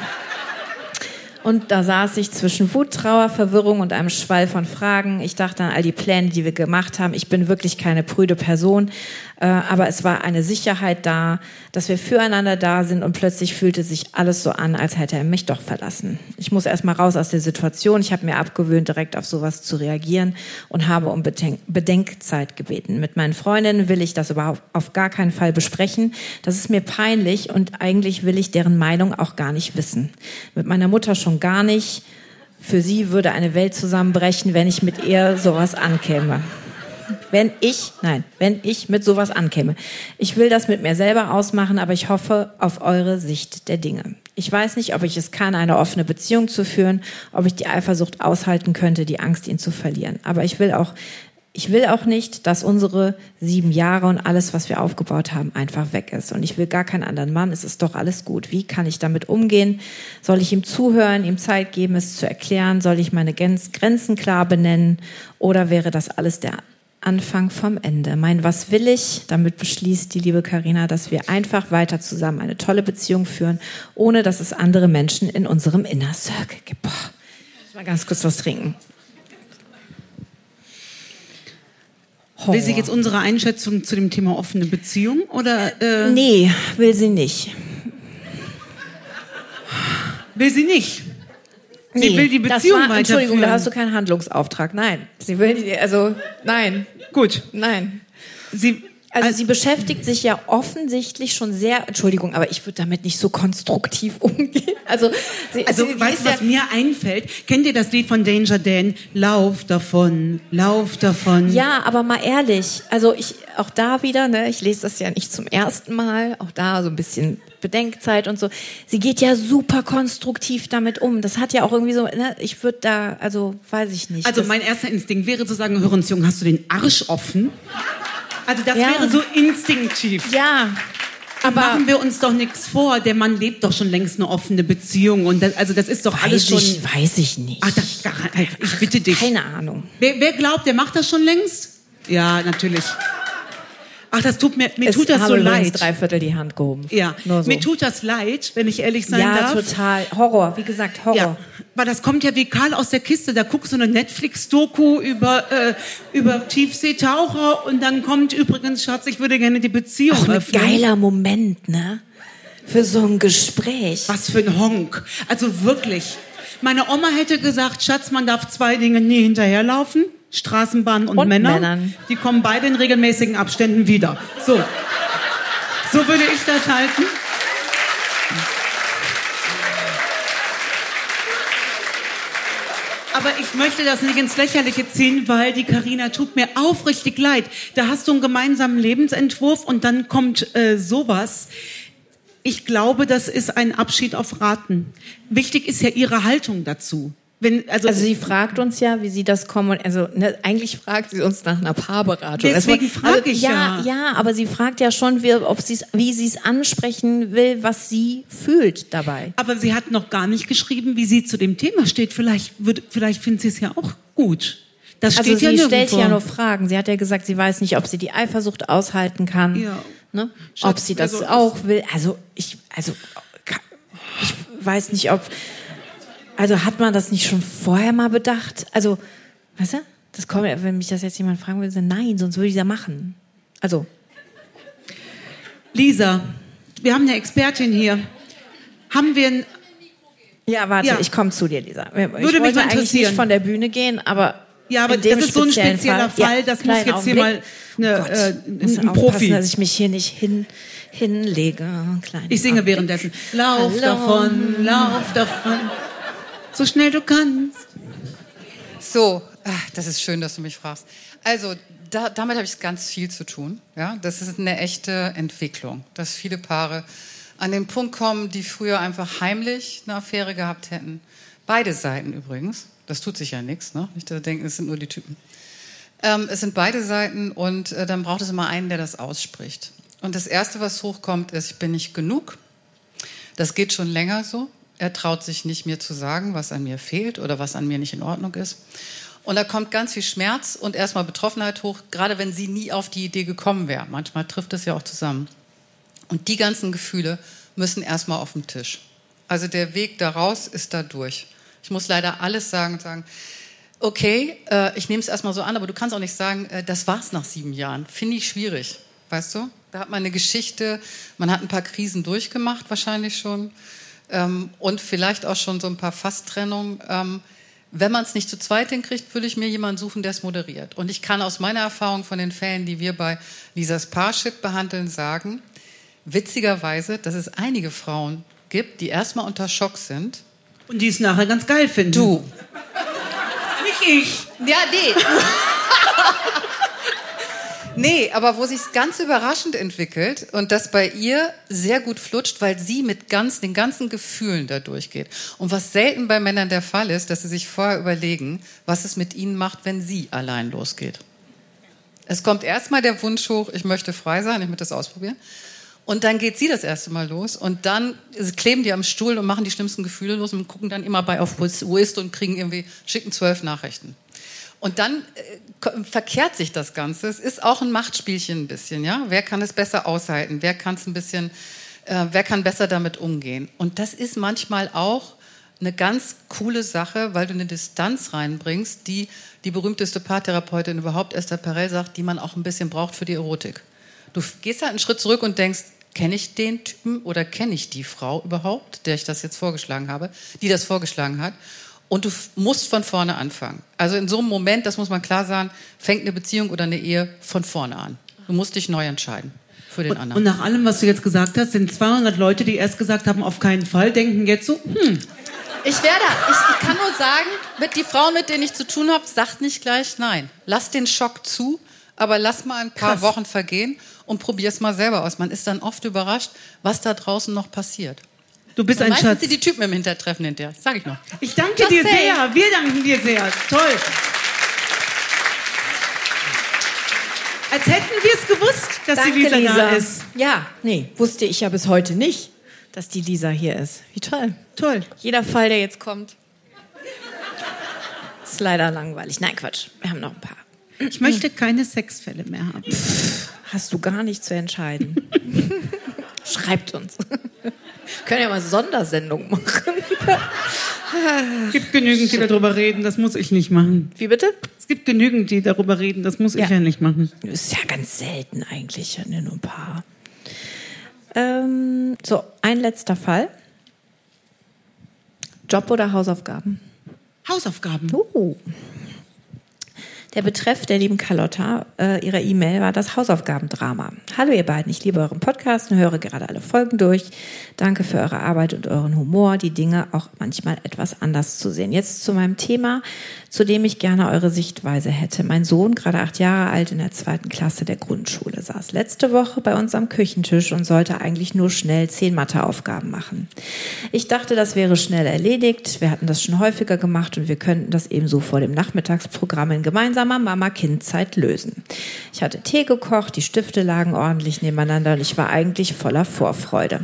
S2: Und da saß ich zwischen Wut, Trauer, Verwirrung und einem Schwall von Fragen. Ich dachte an all die Pläne, die wir gemacht haben. Ich bin wirklich keine prüde Person, aber es war eine Sicherheit da, dass wir füreinander da sind und plötzlich fühlte sich alles so an, als hätte er mich doch verlassen. Ich muss erst mal raus aus der Situation. Ich habe mir abgewöhnt, direkt auf sowas zu reagieren und habe um Bedenkzeit gebeten. Mit meinen Freundinnen will ich das überhaupt auf gar keinen Fall besprechen. Das ist mir peinlich und eigentlich will ich deren Meinung auch gar nicht wissen. Mit meiner Mutter schon gar nicht. Für sie würde eine Welt zusammenbrechen, wenn ich mit ihr sowas ankäme. Wenn ich mit sowas ankäme. Ich will das mit mir selber ausmachen, aber ich hoffe auf eure Sicht der Dinge. Ich weiß nicht, ob ich es kann, eine offene Beziehung zu führen, ob ich die Eifersucht aushalten könnte, die Angst, ihn zu verlieren. Aber ich will auch nicht, dass unsere 7 Jahre und alles, was wir aufgebaut haben, einfach weg ist. Und ich will gar keinen anderen Mann. Es ist doch alles gut. Wie kann ich damit umgehen? Soll ich ihm zuhören, ihm Zeit geben, es zu erklären? Soll ich meine Grenzen klar benennen? Oder wäre das alles der Anfang vom Ende? Mein Was will ich? Damit beschließt die liebe Carina, dass wir einfach weiter zusammen eine tolle Beziehung führen, ohne dass es andere Menschen in unserem Inner Circle gibt. Boah, ich muss mal ganz kurz was trinken.
S1: will sie jetzt unsere Einschätzung zu dem Thema offene Beziehung? Oder,
S2: Nee, will sie nicht.
S1: Will sie nicht? Sie will die Beziehung weiterführen.
S2: Entschuldigung, da hast du keinen Handlungsauftrag. Nein, sie will nein.
S1: Gut.
S2: Nein. Sie beschäftigt sich ja offensichtlich schon sehr, Entschuldigung, aber ich würde damit nicht so konstruktiv umgehen. Also
S1: weißt du, was mir einfällt? Kennt ihr das Lied von Danger Dan? Lauf davon, lauf davon.
S2: Ja, aber mal ehrlich, also auch da wieder, ne, ich lese das ja nicht zum ersten Mal, auch da so ein bisschen Bedenkzeit und so. Sie geht ja super konstruktiv damit um. Das hat ja auch irgendwie so, ne, ich würde da, also weiß ich nicht.
S1: Also mein erster Instinkt wäre zu sagen, hören Sie, Jung, hast du den Arsch offen? Also das wäre so instinktiv.
S2: Ja.
S1: Aber machen wir uns doch nichts vor, der Mann lebt doch schon längst eine offene Beziehung und das ist doch alles schon...
S2: Weiß ich nicht.
S1: Ach, ich bitte dich.
S2: Keine Ahnung.
S1: Wer glaubt, der macht das schon längst? Ja, natürlich. Ach, das tut mir tut das so leid.
S2: 3/4 die Hand gehoben.
S1: Ja,
S2: nur so.
S1: Mir tut das leid, wenn ich ehrlich sein darf.
S2: Ja, total. Horror, wie gesagt, Horror.
S1: Ja, weil das kommt ja wie Karl aus der Kiste. Da guckst du eine Netflix-Doku über Tiefseetaucher und dann kommt übrigens, Schatz, ich würde gerne die Beziehung öffnen.
S2: Ein geiler Moment, ne? Für so ein Gespräch.
S1: Was für ein Honk. Also wirklich. Meine Oma hätte gesagt, Schatz, man darf 2 Dinge nie hinterherlaufen. Straßenbahnen und Männer. Die kommen beide in regelmäßigen Abständen wieder. So würde ich das halten. Aber ich möchte das nicht ins Lächerliche ziehen, weil die Carina tut mir aufrichtig leid. Da hast du einen gemeinsamen Lebensentwurf und dann kommt sowas. Ich glaube, das ist ein Abschied auf Raten. Wichtig ist ja ihre Haltung dazu. Also
S2: sie fragt uns ja, wie sie das eigentlich fragt sie uns nach einer Paarberatung.
S1: Deswegen frage ich ja.
S2: Ja, aber sie fragt ja schon, wie sie es ansprechen will, was sie fühlt dabei.
S1: Aber sie hat noch gar nicht geschrieben, wie sie zu dem Thema steht. Vielleicht findet sie es ja auch gut. Das steht ja nirgendwo.
S2: Sie stellt ja nur Fragen. Sie hat ja gesagt, sie weiß nicht, ob sie die Eifersucht aushalten kann. Ja. Ne? Schatz, ob sie das auch will. Ich weiß nicht, Also hat man das nicht schon vorher mal bedacht? Also, weißt du, das kommt, wenn mich das jetzt jemand fragen würde, nein, sonst würde ich das machen. Also.
S1: Lisa, wir haben eine Expertin hier. Haben wir
S2: Ja, warte, ja. Ich komme zu dir, Lisa.
S1: Würde
S2: mich
S1: mal
S2: eigentlich nicht von der Bühne gehen, aber
S1: das ist so ein spezieller Fall, das muss jetzt hier mal ein Profi.
S2: Dass ich mich hier nicht hinlege.
S1: Ich singe währenddessen. Lauf davon, lauf davon. So schnell du kannst.
S3: So, das ist schön, dass du mich fragst. Also, damit habe ich ganz viel zu tun. Ja? Das ist eine echte Entwicklung, dass viele Paare an den Punkt kommen, die früher einfach heimlich eine Affäre gehabt hätten. Beide Seiten übrigens. Das tut sich ja nichts. Ne? Nicht, dass ihr denkt, es sind nur die Typen. Es sind beide Seiten und dann braucht es immer einen, der das ausspricht. Und das Erste, was hochkommt, ist, ich bin nicht genug. Das geht schon länger so. Er traut sich nicht, mir zu sagen, was an mir fehlt oder was an mir nicht in Ordnung ist. Und da kommt ganz viel Schmerz und erstmal Betroffenheit hoch, gerade wenn sie nie auf die Idee gekommen wäre. Manchmal trifft es ja auch zusammen. Und die ganzen Gefühle müssen erstmal auf den Tisch. Also der Weg daraus ist da durch. Ich muss leider alles sagen und sagen, okay, ich nehme es erstmal so an, aber du kannst auch nicht sagen, das war's nach 7 Jahren. Finde ich schwierig, weißt du? Da hat man eine Geschichte, man hat ein paar Krisen durchgemacht wahrscheinlich schon. Und vielleicht auch schon so ein paar Fasstrennungen. Wenn man es nicht zu zweit hinkriegt, würde ich mir jemanden suchen, der es moderiert. Und ich kann aus meiner Erfahrung von den Fällen, die wir bei Lisas Parship behandeln, sagen, witzigerweise, dass es einige Frauen gibt, die erstmal unter Schock sind.
S1: Und die es nachher ganz geil finden.
S3: Du.
S1: Nicht ich.
S3: Ja, nee. Nee, aber wo sich es ganz überraschend entwickelt und das bei ihr sehr gut flutscht, weil sie mit den ganzen Gefühlen da durchgeht. Und was selten bei Männern der Fall ist, dass sie sich vorher überlegen, was es mit ihnen macht, wenn sie allein losgeht. Es kommt erstmal der Wunsch hoch, ich möchte frei sein, ich möchte das ausprobieren. Und dann geht sie das erste Mal los und dann kleben die am Stuhl und machen die schlimmsten Gefühle los und gucken dann immer bei auf Wo ist und schicken 12 Nachrichten. Und dann verkehrt sich das Ganze. Es ist auch ein Machtspielchen ein bisschen, ja. Wer kann es besser aushalten? Wer kann besser damit umgehen? Und das ist manchmal auch eine ganz coole Sache, weil du eine Distanz reinbringst, die berühmteste Paartherapeutin überhaupt, Esther Perel, sagt, die man auch ein bisschen braucht für die Erotik. Du gehst halt einen Schritt zurück und denkst, kenne ich den Typen oder kenne ich die Frau überhaupt, der ich das jetzt vorgeschlagen habe, die das vorgeschlagen hat? Und du musst von vorne anfangen. Also in so einem Moment, das muss man klar sagen, fängt eine Beziehung oder eine Ehe von vorne an. Du musst dich neu entscheiden für den anderen.
S1: Und nach allem, was du jetzt gesagt hast, sind 200 Leute, die erst gesagt haben, auf keinen Fall, denken jetzt so,
S3: Ich kann nur sagen, die Frauen, mit denen ich zu tun habe, sagt nicht gleich nein. Lass den Schock zu, aber lass mal ein paar Wochen vergehen und probier es mal selber aus. Man ist dann oft überrascht, was da draußen noch passiert.
S1: Du bist
S3: und
S1: ein Schatz.
S3: Meistens sind die Typen im Hintertreffen hinterher, sag ich noch.
S1: Ich danke dir sehr, wir danken dir sehr. Toll. Als hätten wir es gewusst, dass
S2: Danke,
S1: die Lisa da ist.
S2: Ja, nee, wusste ich ja bis heute nicht, dass die Lisa hier ist. Wie toll.
S1: Toll.
S2: Jeder Fall, der jetzt kommt, ist leider langweilig. Nein, Quatsch, wir haben noch ein paar.
S1: Ich möchte keine Sexfälle mehr haben.
S2: Hast du gar nicht zu entscheiden. Schreibt uns. Können ja mal Sondersendung machen.
S1: Es gibt genügend, die darüber reden, das muss ich nicht machen.
S2: Wie bitte?
S1: Es gibt genügend, die darüber reden, das muss ich ja nicht machen.
S2: Das ist ja ganz selten eigentlich, ja, nur ein paar. So, ein letzter Fall. Job oder Hausaufgaben?
S1: Hausaufgaben.
S2: Der Betreff der lieben Carlotta, ihrer E-Mail, war das Hausaufgabendrama. Hallo ihr beiden, ich liebe euren Podcast und höre gerade alle Folgen durch. Danke für eure Arbeit und euren Humor, die Dinge auch manchmal etwas anders zu sehen. Jetzt zu meinem Thema, zu dem ich gerne eure Sichtweise hätte. Mein Sohn, gerade 8 Jahre alt, in der 2. Klasse der Grundschule, saß letzte Woche bei uns am Küchentisch und sollte eigentlich nur schnell 10 Matheaufgaben machen. Ich dachte, das wäre schnell erledigt. Wir hatten das schon häufiger gemacht und wir könnten das ebenso vor dem Nachmittagsprogramm in gemeinsamer Mama-Kind-Zeit lösen. Ich hatte Tee gekocht, die Stifte lagen ordentlich nebeneinander und ich war eigentlich voller Vorfreude.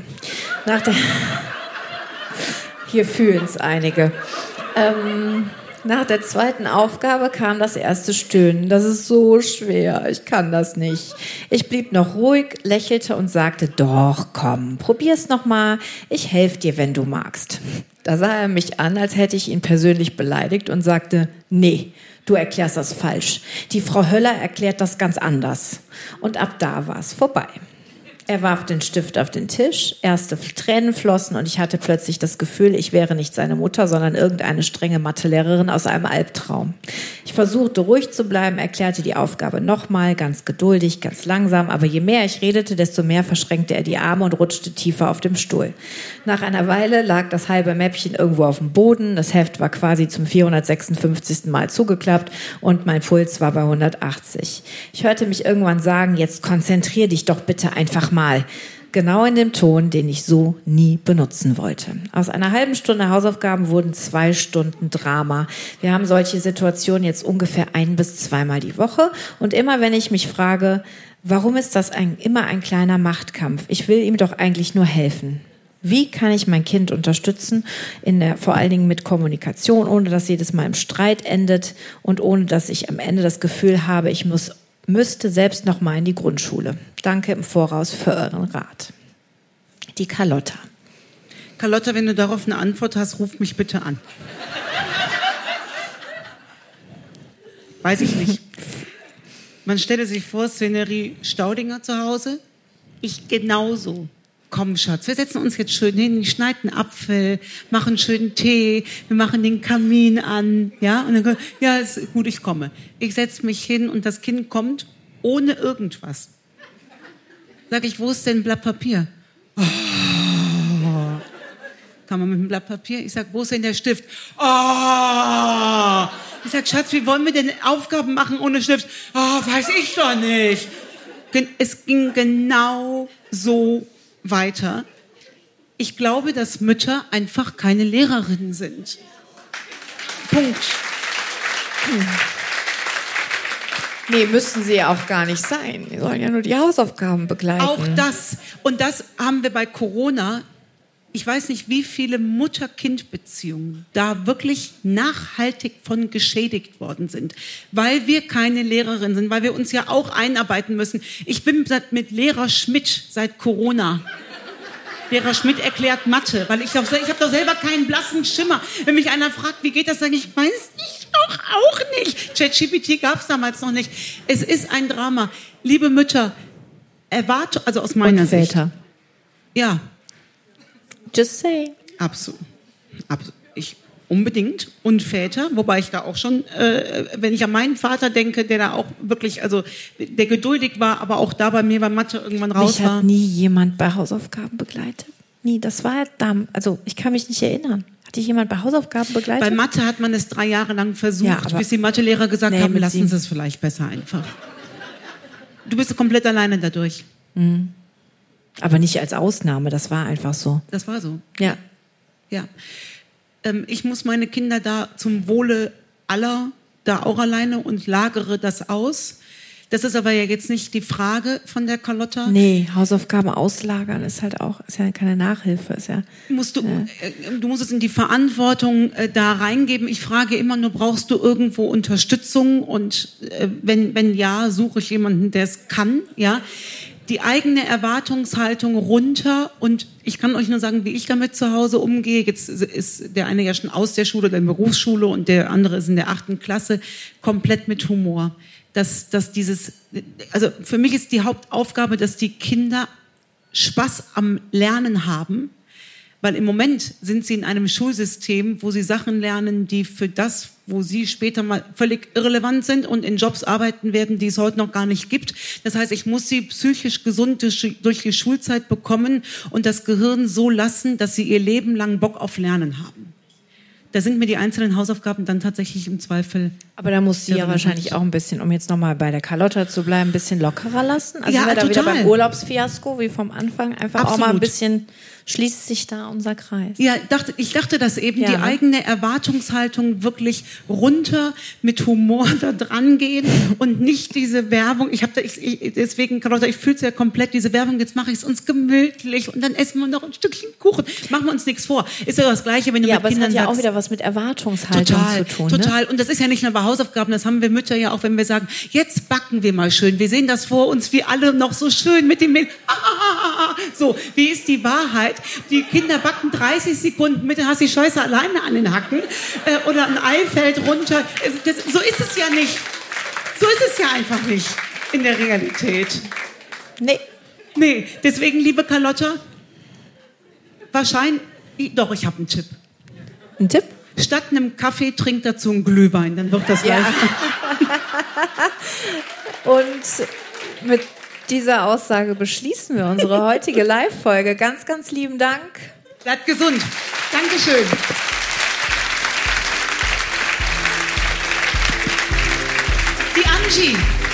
S2: Hier fühlen es einige. Nach der 2. Aufgabe kam das erste Stöhnen. Das ist so schwer, ich kann das nicht. Ich blieb noch ruhig, lächelte und sagte, doch, komm, probier's noch mal. Ich helfe dir, wenn du magst. Da sah er mich an, als hätte ich ihn persönlich beleidigt und sagte, nee, du erklärst das falsch. Die Frau Höller erklärt das ganz anders. Und ab da war es vorbei. Er warf den Stift auf den Tisch, erste Tränen flossen und ich hatte plötzlich das Gefühl, ich wäre nicht seine Mutter, sondern irgendeine strenge Mathelehrerin aus einem Albtraum. Ich versuchte ruhig zu bleiben, erklärte die Aufgabe nochmal, ganz geduldig, ganz langsam, aber je mehr ich redete, desto mehr verschränkte er die Arme und rutschte tiefer auf dem Stuhl. Nach einer Weile lag das halbe Mäppchen irgendwo auf dem Boden, das Heft war quasi zum 456. Mal zugeklappt und mein Puls war bei 180. Ich hörte mich irgendwann sagen, jetzt konzentrier dich doch bitte einfach mal. Genau in dem Ton, den ich so nie benutzen wollte. Aus einer halben Stunde Hausaufgaben wurden 2 Stunden Drama. Wir haben solche Situationen jetzt ungefähr 1- bis 2 Mal die Woche. Und immer wenn ich mich frage, warum ist das immer ein kleiner Machtkampf? Ich will ihm doch eigentlich nur helfen. Wie kann ich mein Kind unterstützen, vor allen Dingen mit Kommunikation, ohne dass jedes Mal im Streit endet und ohne dass ich am Ende das Gefühl habe, ich müsste selbst noch mal in die Grundschule. Danke im Voraus für euren Rat. Die Carlotta.
S1: Carlotta, wenn du darauf eine Antwort hast, ruf mich bitte an. Weiß ich nicht. Man stelle sich vor, Szenerie Staudinger zu Hause. Ich genauso. Komm, Schatz, wir setzen uns jetzt schön hin, ich schneide einen Apfel, machen schönen Tee, wir machen den Kamin an, ja, und dann, ja, ist gut, ich komme. Ich setze mich hin und das Kind kommt ohne irgendwas. Sag ich, wo ist denn ein Blatt Papier? Oh. Kam man mit einem Blatt Papier? Ich sag, wo ist denn der Stift? Oh. Ich sag, Schatz, wie wollen wir denn Aufgaben machen ohne Stift? Oh, weiß ich doch nicht. Es ging genau so weiter. Ich glaube, dass Mütter einfach keine Lehrerinnen sind. Punkt.
S2: Nee, müssen sie ja auch gar nicht sein. Die sollen ja nur die Hausaufgaben begleiten.
S1: Auch das. Und das haben wir bei Corona. Ich weiß nicht, wie viele Mutter-Kind-Beziehungen da wirklich nachhaltig von geschädigt worden sind, weil wir keine Lehrerin sind, weil wir uns ja auch einarbeiten müssen. Ich bin mit Lehrer Schmidt seit Corona. Lehrer Schmidt erklärt Mathe, weil ich habe doch selber keinen blassen Schimmer. Wenn mich einer fragt, wie geht das, sage ich, weiß ich doch auch nicht. ChatGPT gab es damals noch nicht. Es ist ein Drama. Liebe Mütter, also aus meiner Sicht.
S2: Väter.
S1: Ja.
S2: Just say.
S1: Absolut. Unbedingt. Und Väter, wobei ich da auch schon, wenn ich an meinen Vater denke, der da auch wirklich, also der geduldig war, aber auch da bei mir bei Mathe irgendwann raus war.
S2: Mich hat nie jemand bei Hausaufgaben begleitet. Nie. Das war also ich kann mich nicht erinnern. Hat dich jemand bei Hausaufgaben begleitet?
S1: Bei Mathe hat man es 3 Jahre lang versucht, bis die Mathelehrer gesagt haben, lassen Sie es vielleicht besser einfach. du bist komplett alleine dadurch.
S2: Aber nicht als Ausnahme, das war einfach so.
S1: Das war so.
S2: Ja.
S1: Ja. Ich muss meine Kinder da zum Wohle aller da auch alleine und lagere das aus. Das ist aber ja jetzt nicht die Frage von der Carlotta.
S2: Nee, Hausaufgaben auslagern ist ja keine Nachhilfe.
S1: Du musst es in die Verantwortung da reingeben. Ich frage immer nur, brauchst du irgendwo Unterstützung? Und wenn ja, suche ich jemanden, der es kann. Ja, die eigene Erwartungshaltung runter. Und ich kann euch nur sagen, wie ich damit zu Hause umgehe. Jetzt ist der eine ja schon aus der Schule, der Berufsschule, und der andere ist in der 8. Klasse, komplett mit Humor. Also für mich ist die Hauptaufgabe, dass die Kinder Spaß am Lernen haben, weil im Moment sind sie in einem Schulsystem, wo sie Sachen lernen, die für das, wo sie später mal völlig irrelevant sind und in Jobs arbeiten werden, die es heute noch gar nicht gibt. Das heißt, ich muss sie psychisch gesund durch die Schulzeit bekommen und das Gehirn so lassen, dass sie ihr Leben lang Bock auf Lernen haben. Da sind mir die einzelnen Hausaufgaben dann tatsächlich im Zweifel.
S2: Aber da muss sie ja wahrscheinlich auch ein bisschen, um jetzt nochmal bei der Carlotta zu bleiben, ein bisschen lockerer lassen. Also
S1: ja,
S2: sind wir da
S1: total.
S2: wieder beim Urlaubsfiasko, wie vom Anfang, einfach
S1: Absolut.
S2: auch mal ein bisschen, schließt sich da unser Kreis.
S1: Ja, ich dachte, dass eben die eigene Erwartungshaltung wirklich runter mit Humor da dran gehen und nicht diese Werbung. Deswegen, Carlotta, ich fühle es ja komplett, diese Werbung, jetzt mache ich es uns gemütlich und dann essen wir noch ein Stückchen Kuchen. Machen wir uns nichts vor. Ist ja das Gleiche, wenn du mit Kindern
S2: sagst. Ja, aber es hat ja auch wieder was mit Erwartungshaltung zu tun.
S1: Total. Und das ist ja nicht nur bei Hausaufgaben, das haben wir Mütter ja auch, wenn wir sagen, jetzt backen wir mal schön. Wir sehen das vor uns, wie alle noch so schön mit dem Mehl. So, wie ist die Wahrheit? Die Kinder backen 30 Sekunden mit, dann hast du die Scheiße alleine an den Hacken oder ein Ei fällt runter. So ist es ja nicht. So ist es ja einfach nicht in der Realität. Nee, deswegen, liebe Carlotta, wahrscheinlich, doch, ich habe einen Tipp.
S2: Ein Tipp?
S1: Statt einem Kaffee trinkt dazu einen Glühwein, dann wird das leichter.
S2: Und mit dieser Aussage beschließen wir unsere heutige Live-Folge. Ganz, ganz lieben Dank.
S1: Bleibt gesund. Dankeschön. Die Angie.